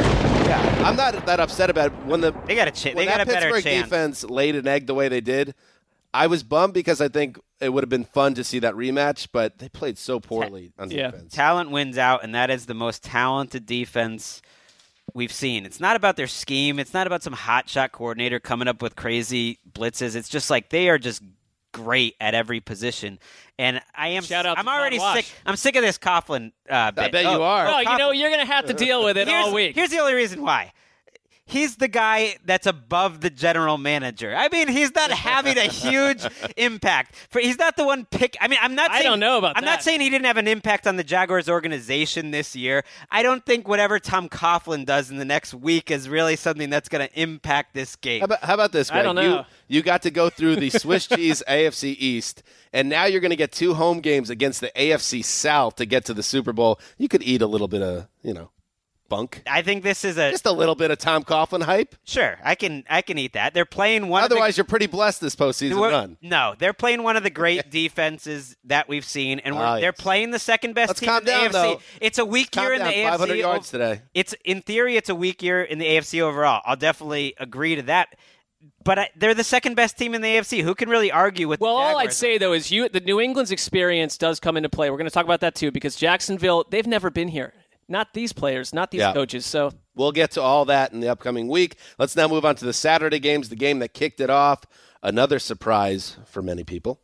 yeah, I'm not that upset about it. When the they got a ch- when they got that a better Pittsburgh chance. defense laid an egg the way they did. I was bummed because I think it would have been fun to see that rematch, but they played so poorly on Yeah. defense. Talent wins out, and that is the most talented defense we've seen. It's not about their scheme. It's not about some hotshot coordinator coming up with crazy blitzes. It's just like they are just great at every position. And I am Shout out I'm to already Todd Wash. sick. I'm sick of this Coughlin uh, bit. I bet oh, you are. oh, Well, you know, you're going to have to deal with it here's, all week. Here's the only reason why. He's the guy that's above the general manager. I mean, he's not having a huge impact. For he's not the one pick. I mean, I'm not. I saying, don't know about I'm that. not saying he didn't have an impact on the Jaguars organization this year. I don't think whatever Tom Coughlin does in the next week is really something that's going to impact this game. How about, how about this, Greg? I don't know. You, you got to go through the Swiss cheese A F C East, and now you're going to get two home games against the A F C South to get to the Super Bowl. You could eat a little bit of, you know, bunk. I think this is a Just a little bit of Tom Coughlin hype. sure. I can I can eat that. They're playing one. Otherwise, of the, you're pretty blessed this postseason We're- run. No, they're playing one of the great defenses that we've seen, and we're, Ah, they're yes. playing the second best Let's team calm in the down, A F C. though. It's a weak Calm year in down, the A F C. five hundred yards today. It's in theory, it's a weak year in the A F C overall. I'll definitely agree to that. But I, they're the second best team in the A F C. Who can really argue with? Well, the all Jaguars? I'd say, though, is you the New England's experience does come into play. We're going to talk about that, too, because Jacksonville, they've never been here. Not these players, not these Yeah. coaches. So We'll get to all that in the upcoming week. Let's now move on to the Saturday games, the game that kicked it off. Another surprise for many people.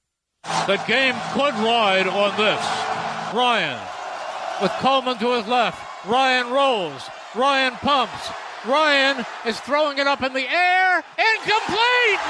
The game could ride on this. Ryan with Coleman to his left. Ryan rolls. Ryan pumps. Ryan is throwing it up in the air. Incomplete!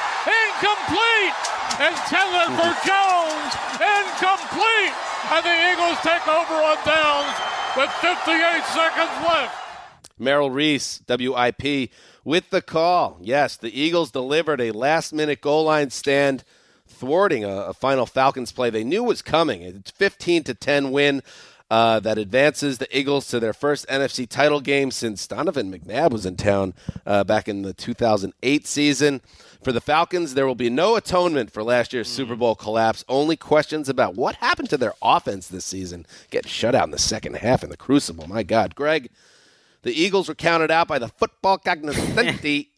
Incomplete! Intended for Jones. Incomplete! And the Eagles take over on downs with fifty-eight seconds left. Merrill Reese, W I P, with the call. Yes, the Eagles delivered a last-minute goal line stand, thwarting a, a final Falcons play they knew was coming. It's fifteen to ten win uh, that advances the Eagles to their first N F C title game since Donovan McNabb was in town uh, back in the two thousand eight season. For the Falcons, there will be no atonement for last year's Super Bowl collapse. Only questions about what happened to their offense this season. Getting shut out in the second half in the Crucible. My God. Greg, the Eagles were counted out by the football cognoscenti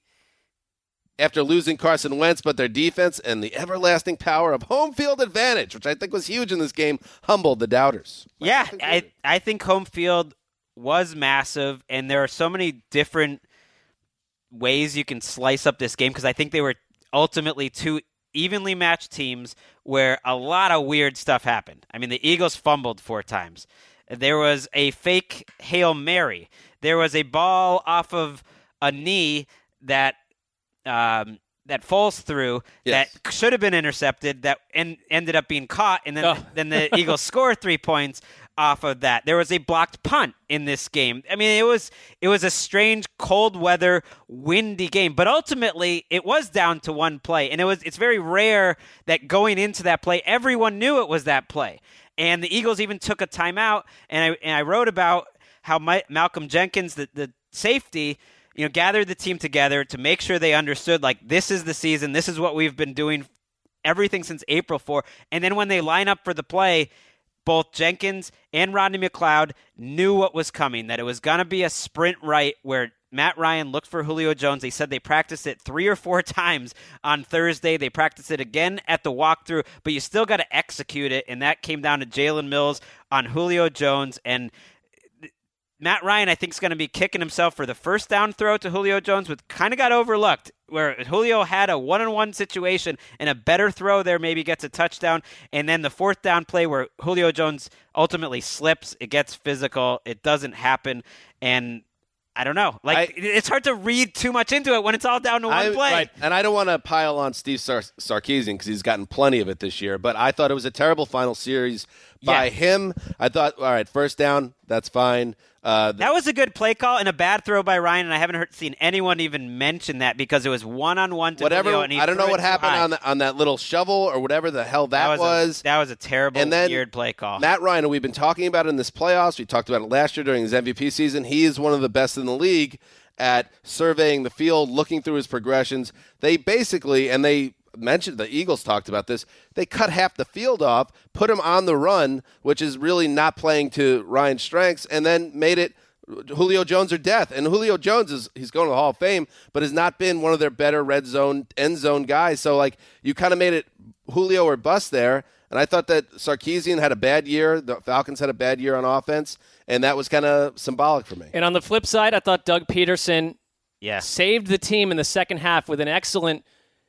after losing Carson Wentz, but their defense and the everlasting power of home field advantage, which I think was huge in this game, humbled the doubters. Yeah, I I think home field was massive, and there are so many different ways you can slice up this game because I think they were ultimately two evenly matched teams where a lot of weird stuff happened. I mean, the Eagles fumbled four times. There was a fake Hail Mary. There was a ball off of a knee that um, that falls through Yes. that should have been intercepted that en- ended up being caught, and then Oh. then the Eagles score three points off of that. There was a blocked punt in this game. I mean, it was it was a strange, cold weather, windy game, but ultimately it was down to one play, and it was it's very rare that going into that play, everyone knew it was that play, and the Eagles even took a timeout, and I and I wrote about how my, Malcolm Jenkins, the, the safety, you know, gathered the team together to make sure they understood, like, this is the season, this is what we've been doing everything since April fourth, and then when they line up for the play, both Jenkins and Rodney McLeod knew what was coming, that it was going to be a sprint right where Matt Ryan looked for Julio Jones. They said they practiced it three or four times on Thursday. They practiced it again at the walkthrough, but you still got to execute it, and that came down to Jalen Mills on Julio Jones, and Matt Ryan, I think, is going to be kicking himself for the first down throw to Julio Jones, which kind of got overlooked, where Julio had a one-on-one situation and a better throw there maybe gets a touchdown, and then the fourth down play where Julio Jones ultimately slips, it gets physical, it doesn't happen, and I don't know. Like I, it's hard to read too much into it when it's all down to one I, play. Right. And I don't want to pile on Steve Sar- Sarkisian because he's gotten plenty of it this year, but I thought it was a terrible final series by Yeah. him. I thought, all right, first down, that's fine. Uh, the, That was a good play call and a bad throw by Ryan, and I haven't heard, seen anyone even mention that because it was one-on-one to whatever. Julio, and he I don't threw know it what too happened high. on the, on that little shovel or whatever the hell that, That was, was. A, that was a terrible, And then weird play call. Matt Ryan, who we've been talking about in this playoffs, we talked about it last year during his M V P season. He is one of the best in the league at surveying the field, looking through his progressions. They basically, and they mentioned, the Eagles talked about this, they cut half the field off, put him on the run, which is really not playing to Ryan's strengths, and then made it Julio Jones or death. And Julio Jones, is he's going to the Hall of Fame, but has not been one of their better red zone, end zone guys. So, like, you kind of made it Julio or bust there. And I thought that Sarkisian had a bad year. The Falcons had a bad year on offense, and that was kind of symbolic for me. And on the flip side, I thought Doug Peterson yeah. saved the team in the second half with an excellent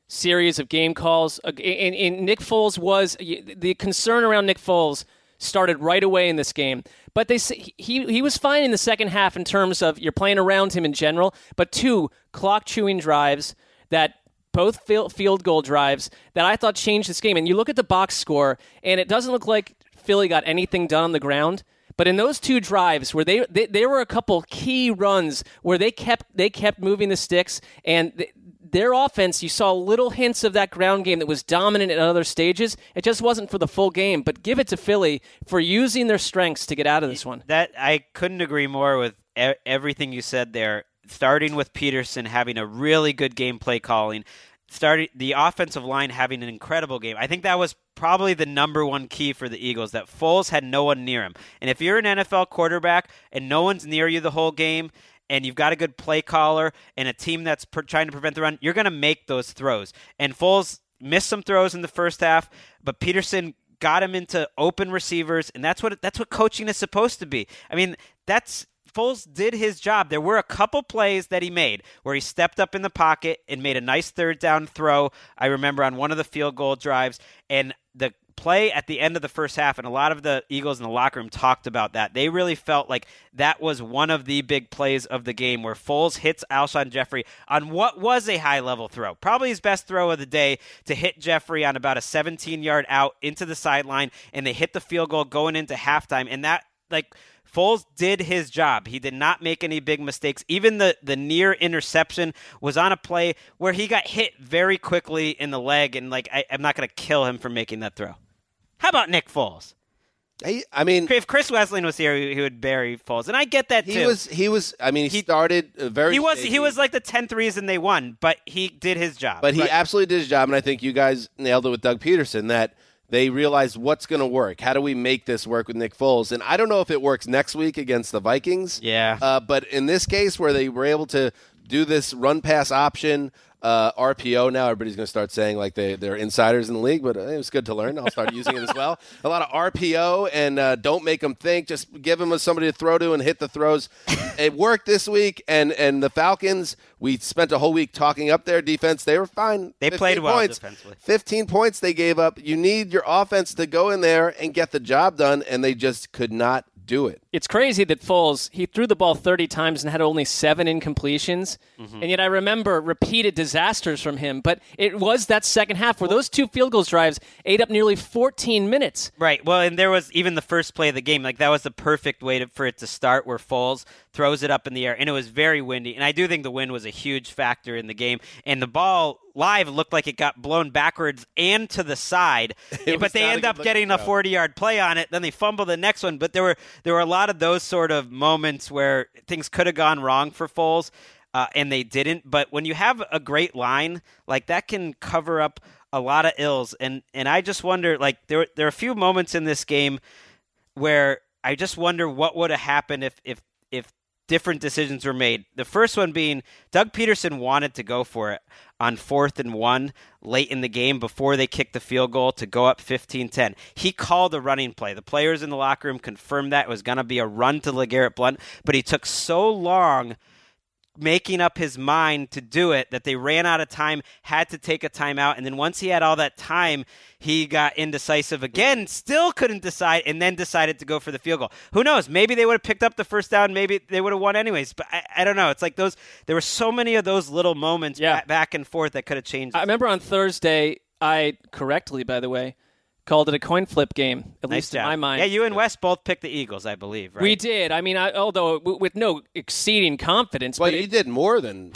series of game calls. And, and Nick Foles was the concern around Nick Foles started right away in this game. But they he he was fine in the second half in terms of you're playing around him in general. But two clock chewing drives that both field goal drives that I thought changed this game. And you look at the box score, and it doesn't look like Philly got anything done on the ground. But in those two drives, where they, they there were a couple key runs where they kept they kept moving the sticks, and they, their offense, you saw little hints of that ground game that was dominant at other stages. It just wasn't for the full game. But give it to Philly for using their strengths to get out of this one. That I couldn't agree more with e- everything you said there. Starting with Peterson having a really good game play calling. Starting the offensive line having an incredible game. I think that was probably the number one key for the Eagles, that Foles had no one near him. And if you're an N F L quarterback and no one's near you the whole game, and you've got a good play caller and a team that's per- trying to prevent the run, you're going to make those throws. And Foles missed some throws in the first half, but Peterson got him into open receivers, and that's what that's what coaching is supposed to be. I mean, that's Foles did his job. There were a couple plays that he made where he stepped up in the pocket and made a nice third down throw. I remember on one of the field goal drives, and the play at the end of the first half, and a lot of the Eagles in the locker room talked about that. They really felt like that was one of the big plays of the game where Foles hits Alshon Jeffrey on what was a high-level throw. Probably his best throw of the day, to hit Jeffrey on about a seventeen-yard out into the sideline, and they hit the field goal going into halftime. And that, like, Foles did his job. He did not make any big mistakes. Even the, the near interception was on a play where he got hit very quickly in the leg, and like I, I'm not going to kill him for making that throw. How about Nick Foles? I, I mean, if Chris Wesleyan was here, he would bury Foles, and I get that he too. He was, he was. I mean, he, he started very. He was, shaky. he was like the tenth reason they won, but he did his job. But he right? absolutely did his job, and I think you guys nailed it with Doug Peterson. That they realized what's going to work. How do we make this work with Nick Foles? And I don't know if it works next week against the Vikings. Yeah. Uh, but in this case, where they were able to do this run pass option. Uh, R P O now, everybody's going to start saying like they, they're insiders in the league, but it was good to learn. I'll start using it as well. A lot of R P O, and uh, don't make them think. Just give them somebody to throw to and hit the throws. It worked this week, and, and the Falcons, we spent a whole week talking up their defense. They were fine. They played well points. defensively. fifteen points they gave up. You need your offense to go in there and get the job done, and they just could not do it. It's crazy that Foles, he threw the ball thirty times and had only seven incompletions. Mm-hmm. And yet I remember repeated disasters from him. But it was that second half where those two field goals drives ate up nearly fourteen minutes. Right. Well, and there was even the first play of the game. Like, that was the perfect way to, for it to start, where Foles throws it up in the air. And it was very windy. And I do think the wind was a huge factor in the game. And the ball live looked like it got blown backwards and to the side. But they end up getting a forty-yard play on it. Then they fumble the next one. But there were there were a lot of those sort of moments where things could have gone wrong for Foles, uh, and they didn't. But when you have a great line, like, that can cover up a lot of ills. And and I just wonder, like, there there are a few moments in this game where I just wonder what would have happened if if if different decisions were made. The first one being Doug Peterson wanted to go for it on fourth and one late in the game before they kicked the field goal to go up fifteen ten. He called a running play. The players in the locker room confirmed that it was going to be a run to LeGarrette Blount, but he took so long making up his mind to do it that they ran out of time, had to take a timeout, and then once he had all that time, he got indecisive again, still couldn't decide, and then decided to go for the field goal. Who knows? Maybe they would have picked up the first down, maybe they would have won anyways, but I, I don't know. It's like those, there were so many of those little moments yeah. back and forth that could have changed. I remember on Thursday, I correctly, by the way, called it a coin flip game, at nice least job. in my mind. Yeah, you and Wes both picked the Eagles, I believe, right? We did. I mean, I, although w- with no exceeding confidence. Well, but you it, did more than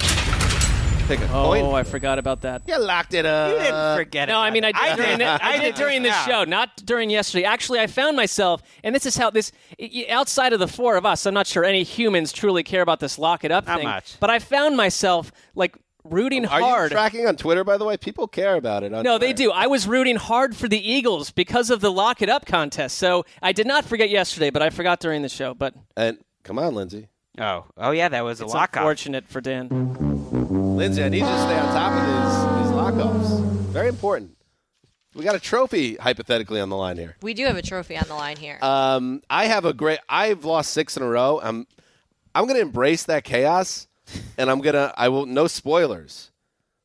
pick a oh, coin. Oh, I forgot about that. You locked it up. You didn't forget no, it. I mean, I did, I during, did. the, I did during this show, not during yesterday. Actually, I found myself, and this is how this, outside of the four of us, I'm not sure any humans truly care about this lock it up not thing. Much. But I found myself, like, rooting Are hard. you tracking on Twitter, by the way? People care about it. On no, Twitter. they do. I was rooting hard for the Eagles because of the Lock It Up contest. So I did not forget yesterday, but I forgot during the show. But and come on, Lindsay. Oh, oh yeah, that was a it's lock-off. Unfortunate for Dan. Lindsay, I need you to stay on top of these, these lock-offs. Very important. We got a trophy, hypothetically, on the line here. We do have a trophy on the line here. Um, I have a great – I've lost six in a row. I'm I'm going to embrace that chaos, and I'm going to – I will – no spoilers.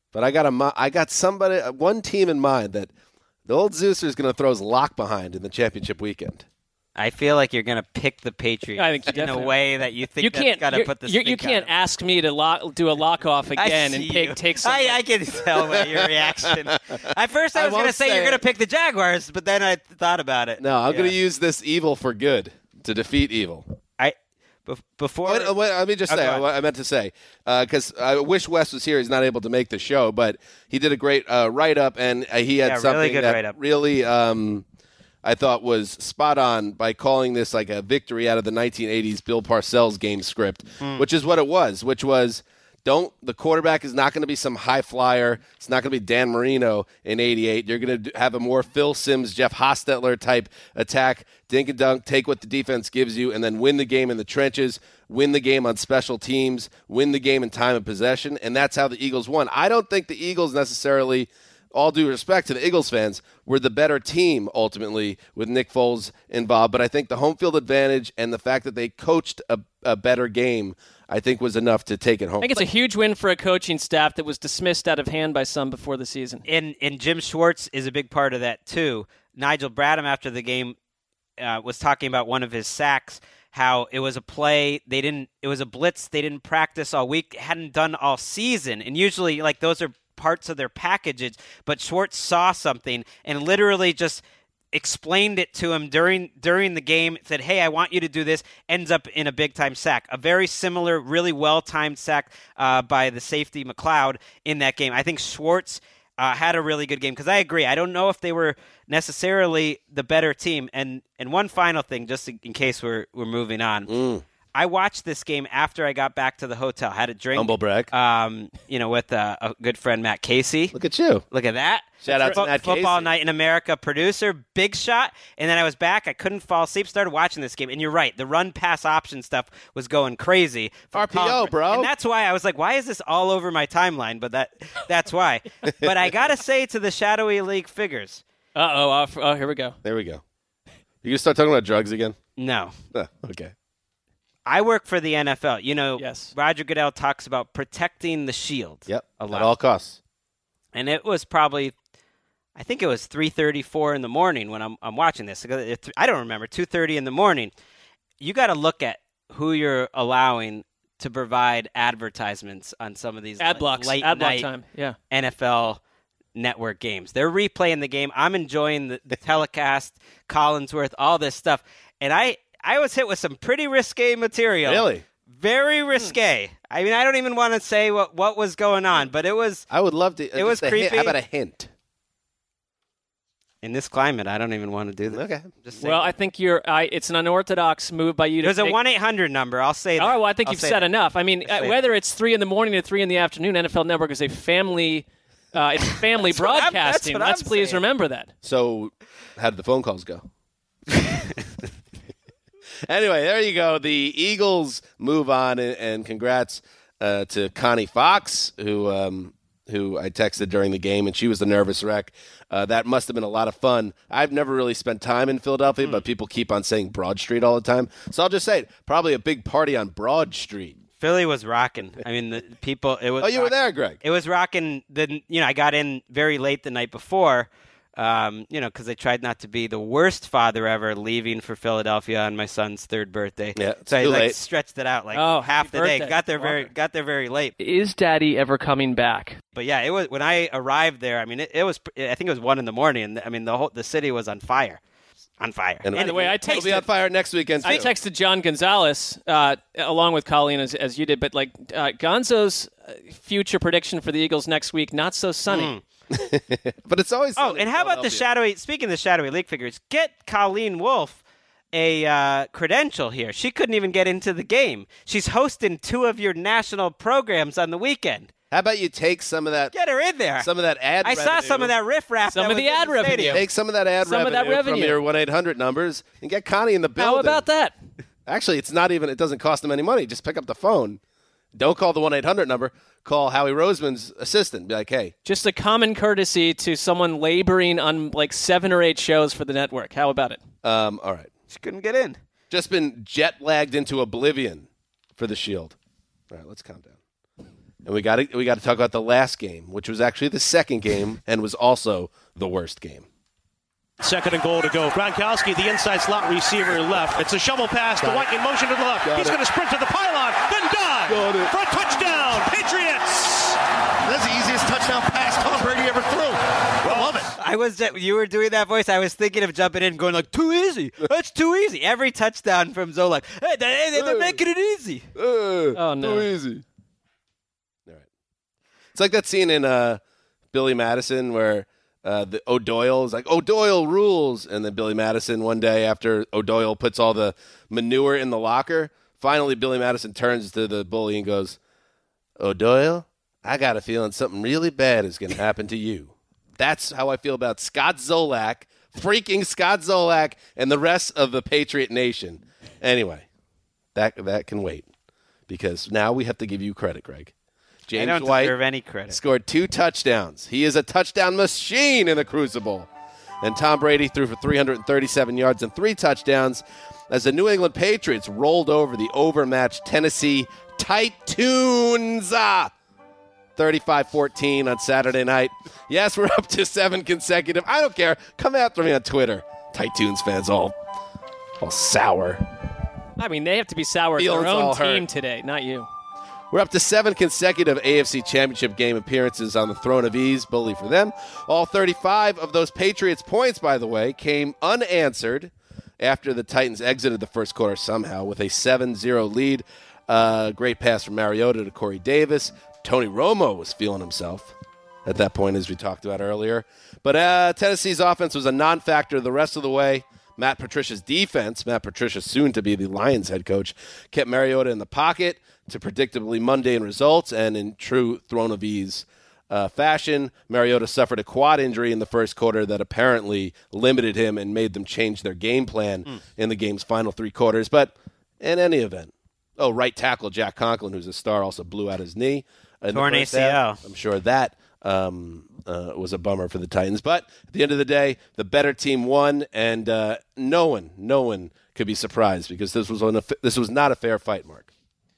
But I got a, I got somebody, one team in mind that the old Zeuser is going to throw his lock behind in the championship weekend. I feel like you're going to pick the Patriots I think you in a definitely- way that you think You that's can't. got to you're- put the you, you stink on can't them. ask me to lock, do a lock off I again and see take you. take some. I, I can tell by your reaction. At first, I I was going to won't say, say you're it. going to pick the Jaguars, but then I thought about it. No, I'm Yeah. going to use this evil for good to defeat evil. I bef- before. Wait, wait, let me just Oh, say go ahead. what I meant to say, because I wish Wes was here. He's not able to make the show, but he did a great uh, write-up, and uh, he had Yeah, really something good that write-up. really um, I thought was spot on by calling this like a victory out of the nineteen eighties Bill Parcells game script, Hmm. which is what it was, which was don't the quarterback is not going to be some high flyer. It's not going to be Dan Marino in eighty-eight. You're going to have a more Phil Simms, Jeff Hostetler type attack, dink and dunk, take what the defense gives you, and then win the game in the trenches, win the game on special teams, win the game in time of possession, and that's how the Eagles won. I don't think the Eagles necessarily, all due respect to the Eagles fans, were the better team ultimately with Nick Foles involved, but I think the home field advantage and the fact that they coached a, a better game, I think, was enough to take it home. I think it's a huge win for a coaching staff that was dismissed out of hand by some before the season. And and Jim Schwartz is a big part of that too. Nigel Bradham after the game uh, was talking about one of his sacks, how it was a play they didn't it was a blitz they didn't practice all week, hadn't done all season, and usually like those are parts of their packages, but Schwartz saw something and literally just explained it to him during during the game, said, hey, I want you to do this, ends up in a big-time sack. A very similar, really well-timed sack uh, by the safety McLeod in that game. I think Schwartz uh, had a really good game because I agree. I don't know if they were necessarily the better team. And and one final thing, just in, in case we're, we're moving on. Mm. I watched this game after I got back to the hotel. Had a drink, Humble brag. Um, you know, with uh, a good friend Matt Casey. Look at you. Look at that. Shout out to Fo- Matt Football Casey. Night in America producer, big shot. And then I was back. I couldn't fall asleep. Started watching this game, and you're right. The run pass option stuff was going crazy. from R P O, Colin. bro. And that's why I was like, why is this all over my timeline? But that that's why. But I gotta say to the shadowy league figures, Uh oh. Uh, oh, here we go. There we go. You gonna start talking about drugs again? no. Oh, okay. I work for the N F L. You know, Yes. Roger Goodell talks about protecting the shield. Yep. a lot. At all costs. And it was probably, I think it was three thirty-four in the morning when I'm I'm watching this. I don't remember, two thirty in the morning. You got to look at who you're allowing to provide advertisements on some of these Ad blocks. late Ad block night time. Yeah. N F L network games. They're replaying the game. I'm enjoying the, the telecast, Collinsworth, all this stuff. And I, I was hit with some pretty risque material. Really? Very risque. I mean, I don't even want to say what, what was going on, but it was I would love to. It was just a hint- creepy. How about a hint? in this climate. I don't even want to do that. Okay. Just saying. Well, I think you're. I, it's an unorthodox move by you to. There's a take- one eight hundred number. I'll say that. All right. Well, I think I'll you've say said that. enough. I mean, I'll uh, say whether it's three in the morning or three in the afternoon, N F L Network is a family. Uh, it's family That's what I'm- that's broadcasting. what Let's I'm please saying. remember that. So, how did the phone calls go? Anyway, there you go. The Eagles move on, and, and congrats uh, to Connie Fox, who um, who I texted during the game, and she was the nervous wreck. Uh, that must have been a lot of fun. I've never really spent time in Philadelphia, Hmm. but people keep on saying Broad Street all the time. So I'll just say it, probably a big party on Broad Street. Philly was rocking. I mean, the people. It was. Oh, you were rock- there, Greg. It was rocking. The you know, I got in very late the night before. Um, you know, because I tried not to be the worst father ever, leaving for Philadelphia on my son's third birthday. Yeah, it's so I too like late. stretched it out like Oh, half happy the day. birthday. Got there very, Walker. got there very late. Is Daddy ever coming back? But yeah, it was when I arrived there. I mean, it, it was. I think it was one in the morning. And I mean, the whole the city was on fire, on fire. And By the way, I It'll be on texted. fire next weekend. I too. texted John Gonzalez uh, along with Colleen as, as you did, but like uh, Gonzo's uh, future prediction for the Eagles next week, not so sunny. But it's always Oh, sunny and in how about the Philadelphia. shadowy? Speaking of the shadowy league figures, get Colleen Wolfe a uh, credential here. She couldn't even get into the game. She's hosting two of your national programs on the weekend. How about you take some of that, Get her in there. some of that ad? I saw revenue, some of that riffraff. Some that of was the in ad revenue. stadium. Take some of that ad Some of revenue, that revenue. from your one eight hundred numbers and get Connie in the building. How about that? Actually, it's not even. It doesn't cost them any money. Just pick up the phone. Don't call the one eight hundred number. Call Howie Roseman's assistant. Be like, hey, Just a common courtesy to someone laboring on like seven or eight shows for the network. How about it? um, all right. She couldn't get in. Just been jet lagged into oblivion for the Shield. All right, let's calm down. And we got to we got to talk about the last game, which was actually the second game and was also the worst game. Second and goal to go. Gronkowski, the inside slot receiver left. It's a shovel pass to White in motion to the left. Got He's going to sprint to the pylon, then dive for a touchdown. Patriots! That's the easiest touchdown pass Tom Brady ever threw. I love it. I was you were doing that voice. I was thinking of jumping in, going like, "Too easy. That's too easy." Every touchdown from Zolak. Hey, they, they're making it easy. Uh, oh no, too easy. All right. It's like that scene in uh, Billy Madison where. Uh, the O'Doyle is like, O'Doyle rules. And then Billy Madison one day after O'Doyle puts all the manure in the locker, finally Billy Madison turns to the bully and goes, O'Doyle, I got a feeling something really bad is going to happen to you. That's how I feel about Scott Zolak, freaking Scott Zolak, and the rest of the Patriot Nation. Anyway, that that can wait because now we have to give you credit, Greg. James I don't White deserve any credit. Scored two touchdowns. He is a touchdown machine in the Crucible. And Tom Brady threw for three hundred thirty-seven yards and three touchdowns as the New England Patriots rolled over the overmatched Tennessee Titans thirty-five fourteen on Saturday night. Yes, we're up to seven consecutive. I don't care. Come after me on Twitter. Titans fans all, all sour. I mean, they have to be sour at Feelings their own all team hurt. today, not you. We're up to seven consecutive A F C Championship game appearances on the throne of ease. Bully for them. All thirty-five of those Patriots points, by the way, came unanswered after the Titans exited the first quarter somehow with a seven zero lead. Uh, great pass from Mariota to Corey Davis. Tony Romo was feeling himself at that point, as we talked about earlier. But uh, Tennessee's offense was a non-factor the rest of the way. Matt Patricia's defense, Matt Patricia soon to be the Lions head coach, kept Mariota in the pocket to predictably mundane results, and in true throne of ease uh, fashion, Mariota suffered a quad injury in the first quarter that apparently limited him and made them change their game plan mm. in the game's final three quarters. But in any event, oh, right tackle Jack Conklin, who's a star, also blew out his knee. Torn A C L. I'm sure that um, uh, was a bummer for the Titans. But at the end of the day, the better team won, and uh, no one, no one could be surprised because this was on a, this was not a fair fight, Mark.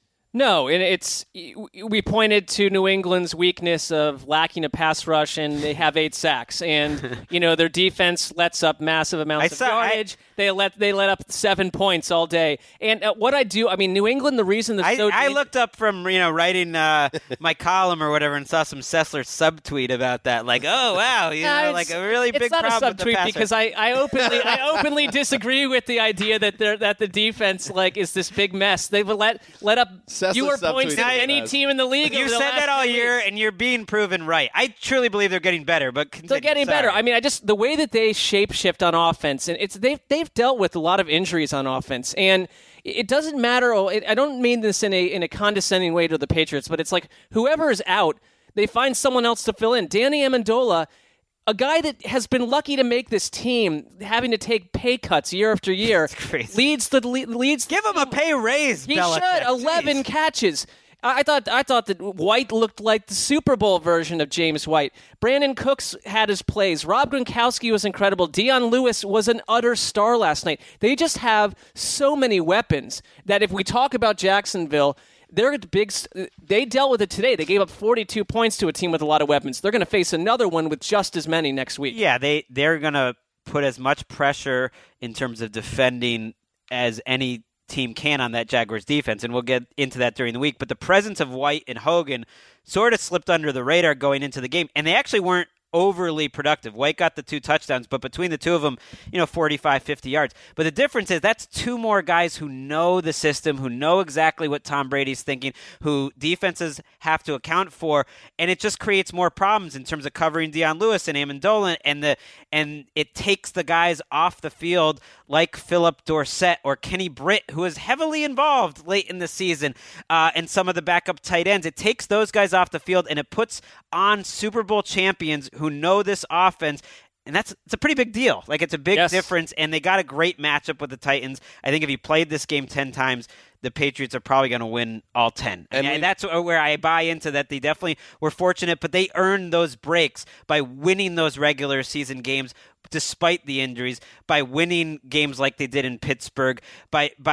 No, and it's we pointed to New England's weakness of lacking a pass rush, and they have eight sacks, and you know their defense lets up massive amounts I of saw, yardage. I, they let they let up seven points all day, and uh, what I do, I mean, New England. The reason that's I, so I deep, looked up from you know writing uh, my column or whatever, and saw some Sessler subtweet about that, like, oh wow, you no, know, like a really it's big not problem a with the subtweet passer. because I, I openly I openly disagree with the idea that they're, that the defense like is this big mess. They've let let up Sessler fewer points than any best. team in the league. You over the said last that all few year, weeks. and you're being proven right. I truly believe they're getting better, but continue. They're getting Sorry. better. I mean, I just the way that they shape shift on offense, and it's they've they've dealt with a lot of injuries on offense, and it doesn't matter. I don't mean this in a in a condescending way to the Patriots, but it's like whoever is out, they find someone else to fill in. Danny Amendola, a guy that has been lucky to make this team, having to take pay cuts year after year, leads the leads. Give him a pay raise. He Belichick. should. Eleven Jeez. catches. I thought I thought that White looked like the Super Bowl version of James White. Brandon Cooks had his plays. Rob Gronkowski was incredible. Dion Lewis was an utter star last night. They just have so many weapons that if we talk about Jacksonville, they're big. They dealt with it today. They gave up forty-two points to a team with a lot of weapons. They're going to face another one with just as many next week. Yeah, they they're going to put as much pressure in terms of defending as any team can on that Jaguars defense, and we'll get into that during the week. But the presence of White and Hogan sort of slipped under the radar going into the game, and they actually weren't overly productive. White got the two touchdowns, but between the two of them, you know, forty-five, fifty yards. But the difference is that's two more guys who know the system, who know exactly what Tom Brady's thinking, who defenses have to account for, and it just creates more problems in terms of covering Dion Lewis and Amendola, and the and it takes the guys off the field like Philip Dorsett or Kenny Britt, who is heavily involved late in the season, uh, and some of the backup tight ends. It takes those guys off the field, and it puts on Super Bowl champions who know this offense, and that's it's a pretty big deal. Like, it's a big yes. difference, and they got a great matchup with the Titans. I think if you played this game ten times, the Patriots are probably going to win all ten. And, and that's where I buy into that. They definitely were fortunate, but they earned those breaks by winning those regular season games despite the injuries, by winning games like they did in Pittsburgh, by by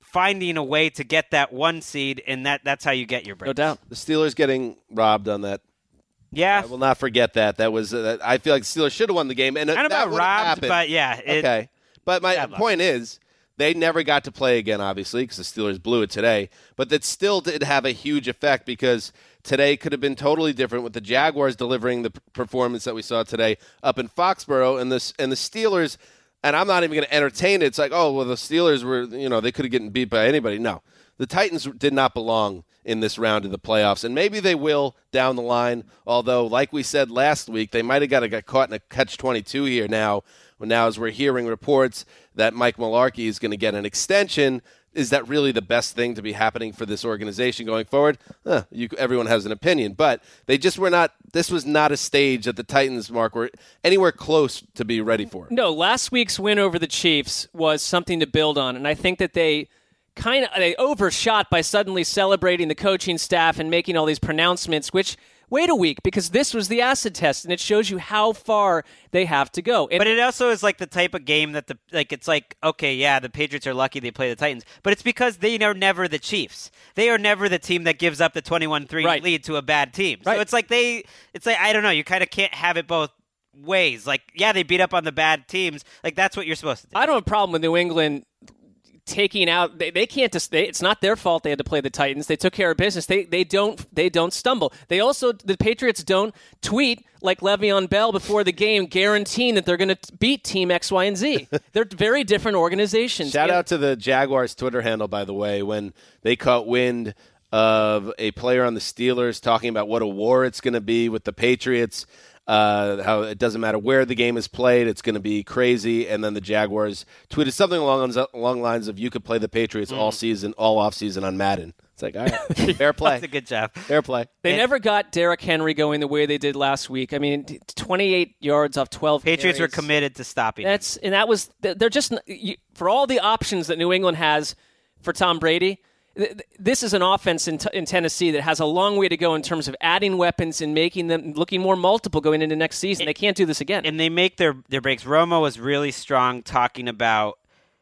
finding a way to get that one seed, and that that's how you get your break. No doubt. The Steelers getting robbed on that. Yeah. I will not forget that. That was. Uh, I feel like the Steelers should have won the game. And I don't know that about robbed, happened. but yeah. It, okay. But my bad luck. point is, they never got to play again, obviously, because the Steelers blew it today. But that still did have a huge effect because today could have been totally different with the Jaguars delivering the p- performance that we saw today up in Foxborough, and the and the Steelers. And I'm not even going to entertain it. It's like, oh, well, the Steelers were, you know, they could have gotten beat by anybody. No, the Titans did not belong in this round of the playoffs, and maybe they will down the line. Although, like we said last week, they might have got to get caught in a catch twenty-two here now. Now, as we're hearing reports that Mike Mularkey is going to get an extension, is that really the best thing to be happening for this organization going forward? Huh, you, everyone has an opinion, but they just were not. This was not a stage that the Titans, Mark, were anywhere close to be ready for. No, last week's win over the Chiefs was something to build on, and I think that they kind of they overshot by suddenly celebrating the coaching staff and making all these pronouncements, which. Wait a week, because this was the acid test, and it shows you how far they have to go. And but it also is like the type of game that the like. It's like, okay, yeah, the Patriots are lucky they play the Titans, but it's because they are never the Chiefs. They are never the team that gives up the twenty-one three right. lead to a bad team. Right. So it's like they, it's like I don't know. You kind of can't have it both ways. Like, yeah, they beat up on the bad teams. Like that's what you're supposed to do. I don't have a problem with New England taking out they, they can't just they, it's not their fault they had to play the Titans. They took care of business. They they don't they don't stumble. They also the Patriots don't tweet like Le'Veon Bell before the game guaranteeing that they're going to beat team X, Y, and Z. They're very different organizations. Shout and, out to the Jaguars Twitter handle, by the way, when they caught wind of a player on the Steelers talking about what a war it's going to be with the Patriots. Uh, how it doesn't matter where the game is played, it's going to be crazy. And then the Jaguars tweeted something along along lines of, "You could play the Patriots mm. all season, all off season on Madden." It's like, all right, fair play. That's a good job. Fair play. They and, never got Derrick Henry going the way they did last week. I mean, twenty-eight yards off twelve. Patriots carries. were committed to stopping. That's and that was they're just for all the options that New England has for Tom Brady. This is an offense in, t- in Tennessee that has a long way to go in terms of adding weapons and making them looking more multiple going into next season. They can't do this again. And they make their, their breaks. Romo was really strong talking about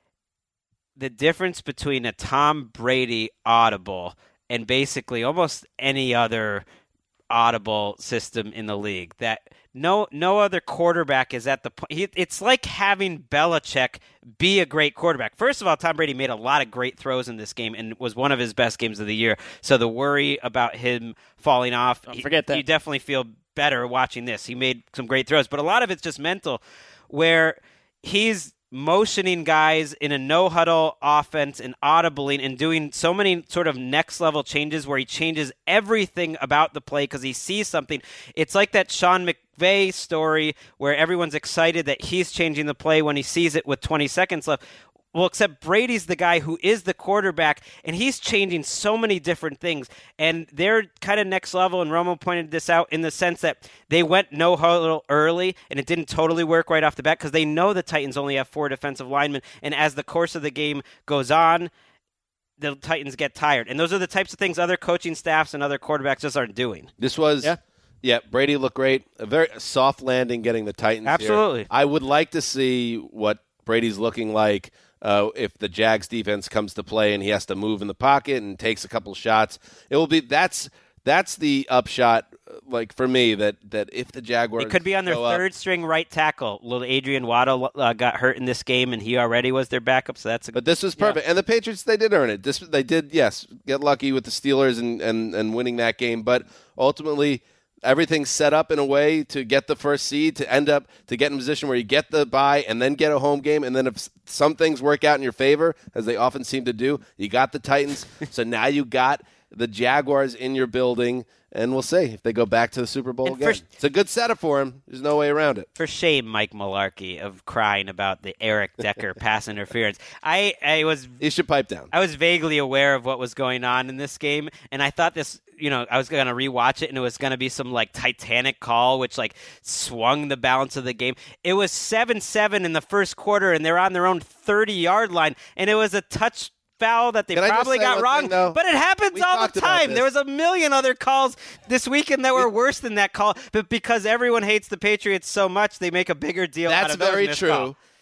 the difference between a Tom Brady audible and basically almost any other audible system in the league. That no no other quarterback is at the point. It's like having Belichick be a great quarterback. First of all, Tom Brady made a lot of great throws in this game and was one of his best games of the year. So the worry about him falling off, Don't forget that. You definitely feel better watching this. He made some great throws, but a lot of it's just mental, where he's motioning guys in a no-huddle offense and audibling and doing so many sort of next-level changes where he changes everything about the play because he sees something. It's like that Sean McVay story where everyone's excited that he's changing the play when he sees it with twenty seconds left. Well, except Brady's the guy who is the quarterback, and he's changing so many different things. And they're kind of next level, and Romo pointed this out in the sense that they went no-huddle early, and it didn't totally work right off the bat because they know the Titans only have four defensive linemen. And as the course of the game goes on, the Titans get tired. And those are the types of things other coaching staffs and other quarterbacks just aren't doing. This was... Yeah. Yeah, Brady looked great. A very soft landing getting the Titans Absolutely. here. I would like to see what Brady's looking like uh, if the Jags defense comes to play and he has to move in the pocket and takes a couple shots. It will be that's that's the upshot, like for me, that, that if the Jaguars it could be on their third up, string right tackle. Little Adrian Waddle uh, got hurt in this game, and he already was their backup. So that's a but this was perfect, yeah. And the Patriots, they did earn it. This they did, yes, get lucky with the Steelers and, and, and winning that game, but ultimately. Everything's set up in a way to get the first seed, to end up to get in a position where you get the bye and then get a home game. And then if some things work out in your favor, as they often seem to do, you got the Titans. So now you got the Jaguars in your building. And we'll see if they go back to the Super Bowl and again. For, it's a good setup for him. There's no way around it. For shame, Mike Mularkey, of crying about the Eric Decker pass interference. I, I was you should pipe down. I was vaguely aware of what was going on in this game, and I thought this. You know, I was going to rewatch it, and it was going to be some, like, Titanic call, which, like, swung the balance of the game. It was seven seven in the first quarter, and they're on their own thirty-yard line, and it was a touch foul that they Can probably got wrong. Thing, but it happens we all the time. There was a million other calls this weekend that were worse than that call, but because everyone hates the Patriots so much, they make a bigger deal That's out of those very missed true. calls.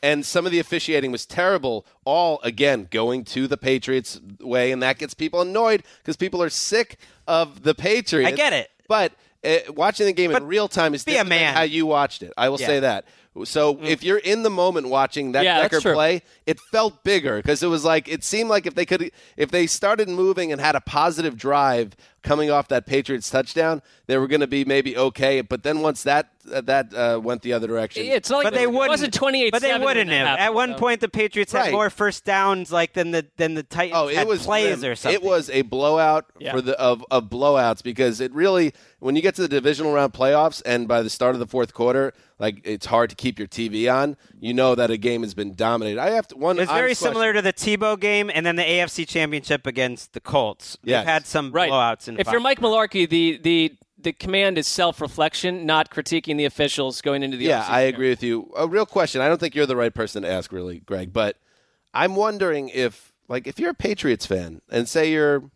And some of the officiating was terrible, all, again, going to the Patriots way, and that gets people annoyed because people are sick of the Patriots. I get it. But uh, watching the game but in real time is be different a man. than how you watched it. I will yeah. say that. So if you're in the moment watching that yeah, Decker play, it felt bigger because it was like it seemed like if they could, if they started moving and had a positive drive coming off that Patriots touchdown, they were going to be maybe okay. But then once that uh, that uh, went the other direction, it's like but they wouldn't. It wasn't twenty-eight. But they wouldn't have. Happened, At one though. point, the Patriots Right. had more first downs like than the than the Titans oh, it had was plays grim. or something. It was a blowout Yeah. for the of, of blowouts because it really, when you get to the divisional round playoffs and by the start of the fourth quarter, like it's hard to keep your T V on. You know that a game has been dominated. I have to one. It's very honest question. similar to the Tebow game and then the A F C Championship against the Colts. They've Yes. had some Right. blowouts in If five. you're Mike Mularkey, the the the command is self-reflection, not critiquing the officials going into the Yeah, offseason. I agree with you. A real question. I don't think you're the right person to ask, really, Greg. But I'm wondering if, like, if you're a Patriots fan and say you're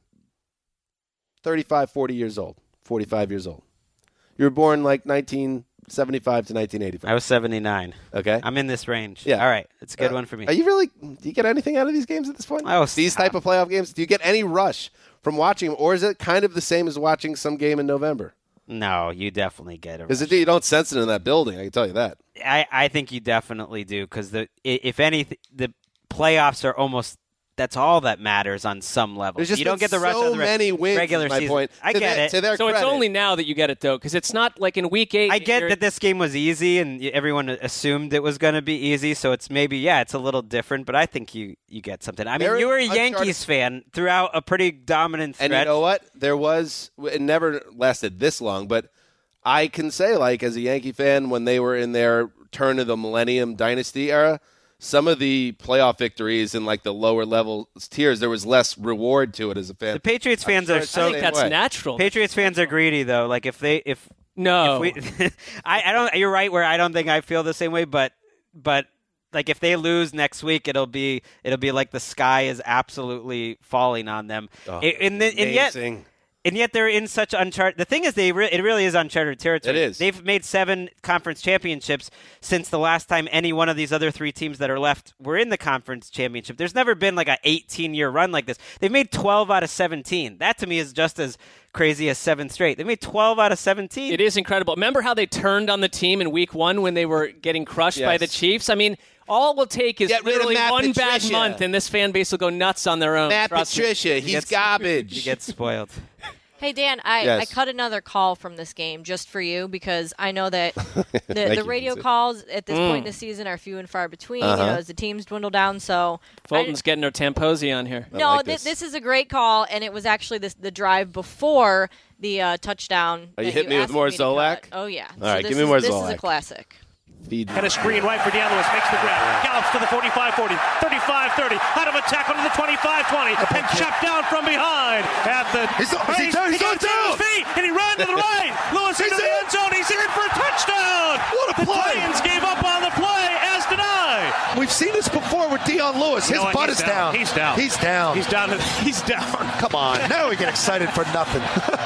thirty-five, forty years old, forty-five years old, you were born like nineteen seventy-five to nineteen eighty-five. I was seventy-nine. Okay. I'm in this range. Yeah. All right. It's a good Uh, one for me. Are you really? Do you get anything out of these games at this point? Oh, these stop. type of playoff games. Do you get any rush from watching them, or is it kind of the same as watching some game in November? No, you definitely get it. Because you don't sense it in that building. I can tell you that. I, I think you definitely do because the i- if anything, the playoffs are almost that's all that matters on some level. There's just you don't been get the rush so of the re- many wins. regular is my season. point. I To get their- it. To their So it's credit. only now that you get it, though, because it's not like in week eight. I get you're- that this game was easy and y- everyone assumed it was going to be easy, so it's maybe, yeah, it's a little different, but I think you, you get something. I mean, They're you were a uncharted- Yankees fan throughout a pretty dominant stretch. And you know what? There was, it never lasted this long, but I can say, like, as a Yankee fan, when they were in their turn of the millennium dynasty era, some of the playoff victories in, like, the lower level tiers, there was less reward to it as a fan. The Patriots I'm fans sure are it's so the I think same that's way. natural. Patriots fans are greedy, though. Like, if they, if, no. if we, I, I don't, you're right where I don't think I feel the same way, but, but, like if they lose next week, it'll be it'll be like the sky is absolutely falling on them. Oh, It- and, then- and yet amazing. and yet they're in such uncharted. The thing is, they re- it really is uncharted territory. It is. They've made seven conference championships since the last time any one of these other three teams that are left were in the conference championship. There's never been like an eighteen year run like this. They've made twelve out of seventeen. That to me is just as crazy as seven straight. They made twelve out of seventeen. It is incredible. Remember how they turned on the team in week one when they were getting crushed by Yes. the Chiefs? I mean, all it will take is Get rid of literally Matt one bad Patricia. month, and this fan base will go nuts on their own. Matt Trust me. Patricia, he's gets- garbage. You get spoiled. Hey, Dan, I, Yes. I cut another call from this game just for you because I know that the, Thank the you, radio Lindsay. calls at this point in Mm. the season are few and far between, Uh-huh. you know, as the teams dwindle down. So Fulton's getting her Tamposi on here. I no, like thi- this. this is a great call, and it was actually this, the drive before the uh, touchdown. Are you that hitting me with asked more to cut. Zolak? Oh, yeah. All right, this give me is, more This is Zolak. a classic. Feed And a screen right for Deion Lewis. Makes the grab. Gallops to the forty-five forty, thirty-five thirty. Out of attack onto the twenty-five twenty. And chopped down from behind at the. He's, is he down? He's he on got to down. his feet and he ran to the right. Lewis He's into the in. end zone. He's in for a touchdown. What a the play. Lions gave up on the play, as did I. We've seen this before with Deion Lewis. His You know what? butt He's is down. down. He's down. He's down. He's down. He's down. Come on. Now we get excited for nothing.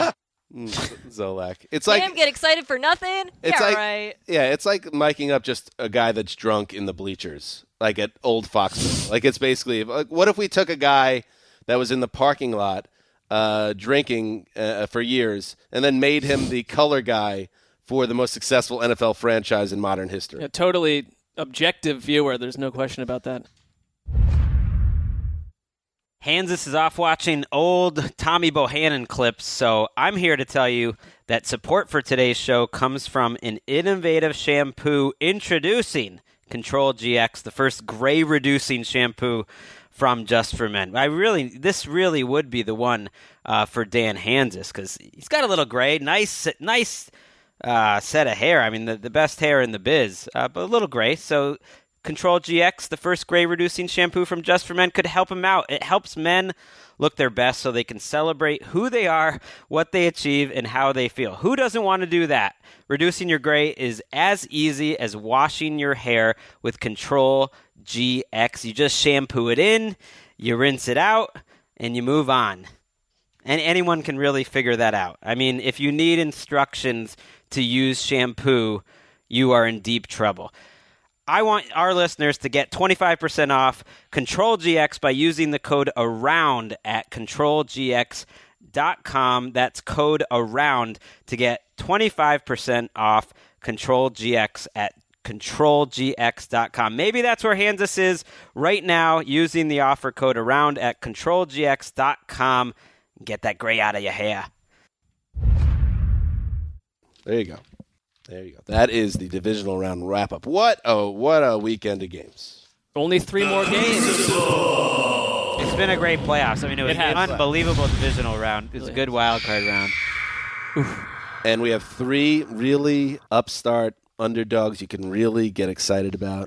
Mm, Zolak. It's like Damn, get excited for nothing? It's yeah, like, right. yeah, it's like miking up just a guy that's drunk in the bleachers, like at Old Foxborough. Like it's basically, like, what if we took a guy that was in the parking lot uh, drinking uh, for years, and then made him the color guy for the most successful N F L franchise in modern history? A totally objective viewer. There's no question about that. Hansis is off watching old Tommy Bohannon clips, so I'm here to tell you that support for today's show comes from an innovative shampoo introducing Control G X, the first gray-reducing shampoo from Just for Men. I really, this really would be the one uh, for Dan Hansis because he's got a little gray, nice, nice uh, set of hair. I mean, the, the best hair in the biz, uh, but a little gray. So Control G X, the first gray-reducing shampoo from Just for Men, could help him out. It helps men look their best so they can celebrate who they are, what they achieve, and how they feel. Who doesn't want to do that? Reducing your gray is as easy as washing your hair with Control G X. You just shampoo it in, you rinse it out, and you move on. And anyone can really figure that out. I mean, if you need instructions to use shampoo, you are in deep trouble. I want our listeners to get twenty-five percent off Control G X by using the code AROUND at control g x dot com. That's code AROUND to get twenty-five percent off Control G X at control g x dot com. Maybe that's where Kansas is right now using the offer code AROUND at control g x dot com. Get that gray out of your hair. There you go. There you go. That is the divisional round wrap-up. What a, what a weekend of games. Only three more games. It's been a great playoffs. I mean, it was It an has. unbelievable divisional round. It was a good wild card round. And we have three really upstart underdogs you can really get excited about.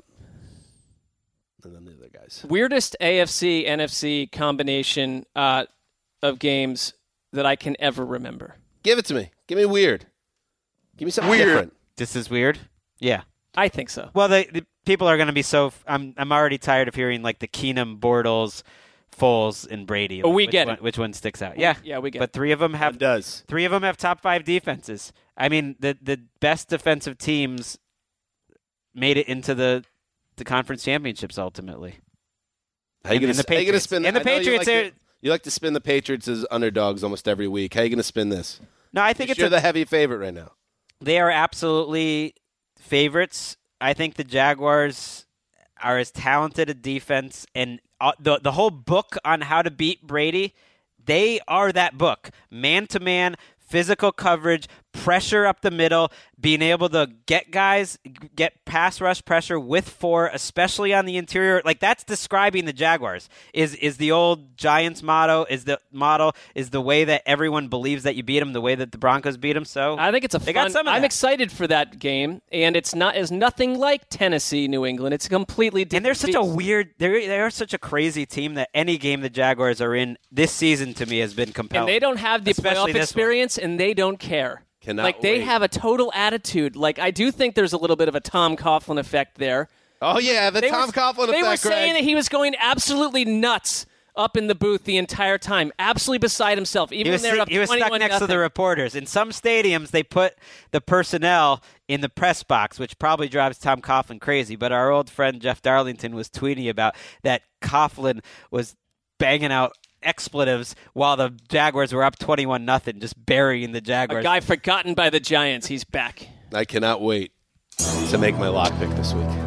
And then the other guys. Weirdest A F C N F C combination uh, of games that I can ever remember. Give it to me. Give me weird. Give me something Weird. different. This is weird? Yeah. I think so. Well, the, the people are going to be so. I'm I'm already tired of hearing like the Keenum, Bortles, Foles, and Brady. Oh, we which get one, it. Which one sticks out? Yeah, Yeah, we get But it. three of them have It does. Three of them have top five defenses. I mean, the the best defensive teams made it into the the conference championships ultimately. How you And- going and the to Patriots. spin? And the I know you Patriots like are- to- You like to spin the Patriots as underdogs almost every week. How you going to spin this? No, I think it's You're a, the heavy favorite right now. they are absolutely favorites. I think the Jaguars are as talented a defense, and uh, the the whole book on how to beat Brady, they are that book. Man-to-man, physical coverage, pressure up the middle, being able to get guys, get pass rush pressure with four, especially on the interior. Like, that's describing the Jaguars. Is is the old Giants motto, is the model, is the way that everyone believes that you beat them, the way that the Broncos beat them. So I think it's a they fun. got some of I'm that. excited for that game, and it's not is nothing like Tennessee, New England. It's a completely different. And they're such a beast. weird, they're they're such a crazy team that any game the Jaguars are in this season to me has been compelling. And they don't have the Especially playoff this one. experience, and they don't care. Cannot like they wait. have a total attitude. Like I do think there's a little bit of a Tom Coughlin effect there. Oh, yeah, the They Tom were, Coughlin They effect, were saying Greg. that he was going absolutely nuts up in the booth the entire time, absolutely beside himself. Even He was, when they're up he was stuck twenty-one next to the nothing. reporters. In some stadiums, they put the personnel in the press box, which probably drives Tom Coughlin crazy. But our old friend Jeff Darlington was tweeting about that Coughlin was banging out expletives while the Jaguars were up twenty-one nothing, just burying the A Jaguars. guy forgotten by the Giants. He's back. I cannot wait to make my lock pick this week.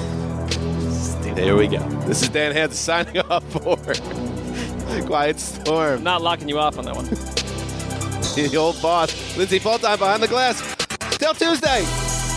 There we go. This is Dan Hansen signing off for Quiet Storm. I'm not locking you off on that one. The old boss, Lindsay Fulltime behind the glass. Till Tuesday.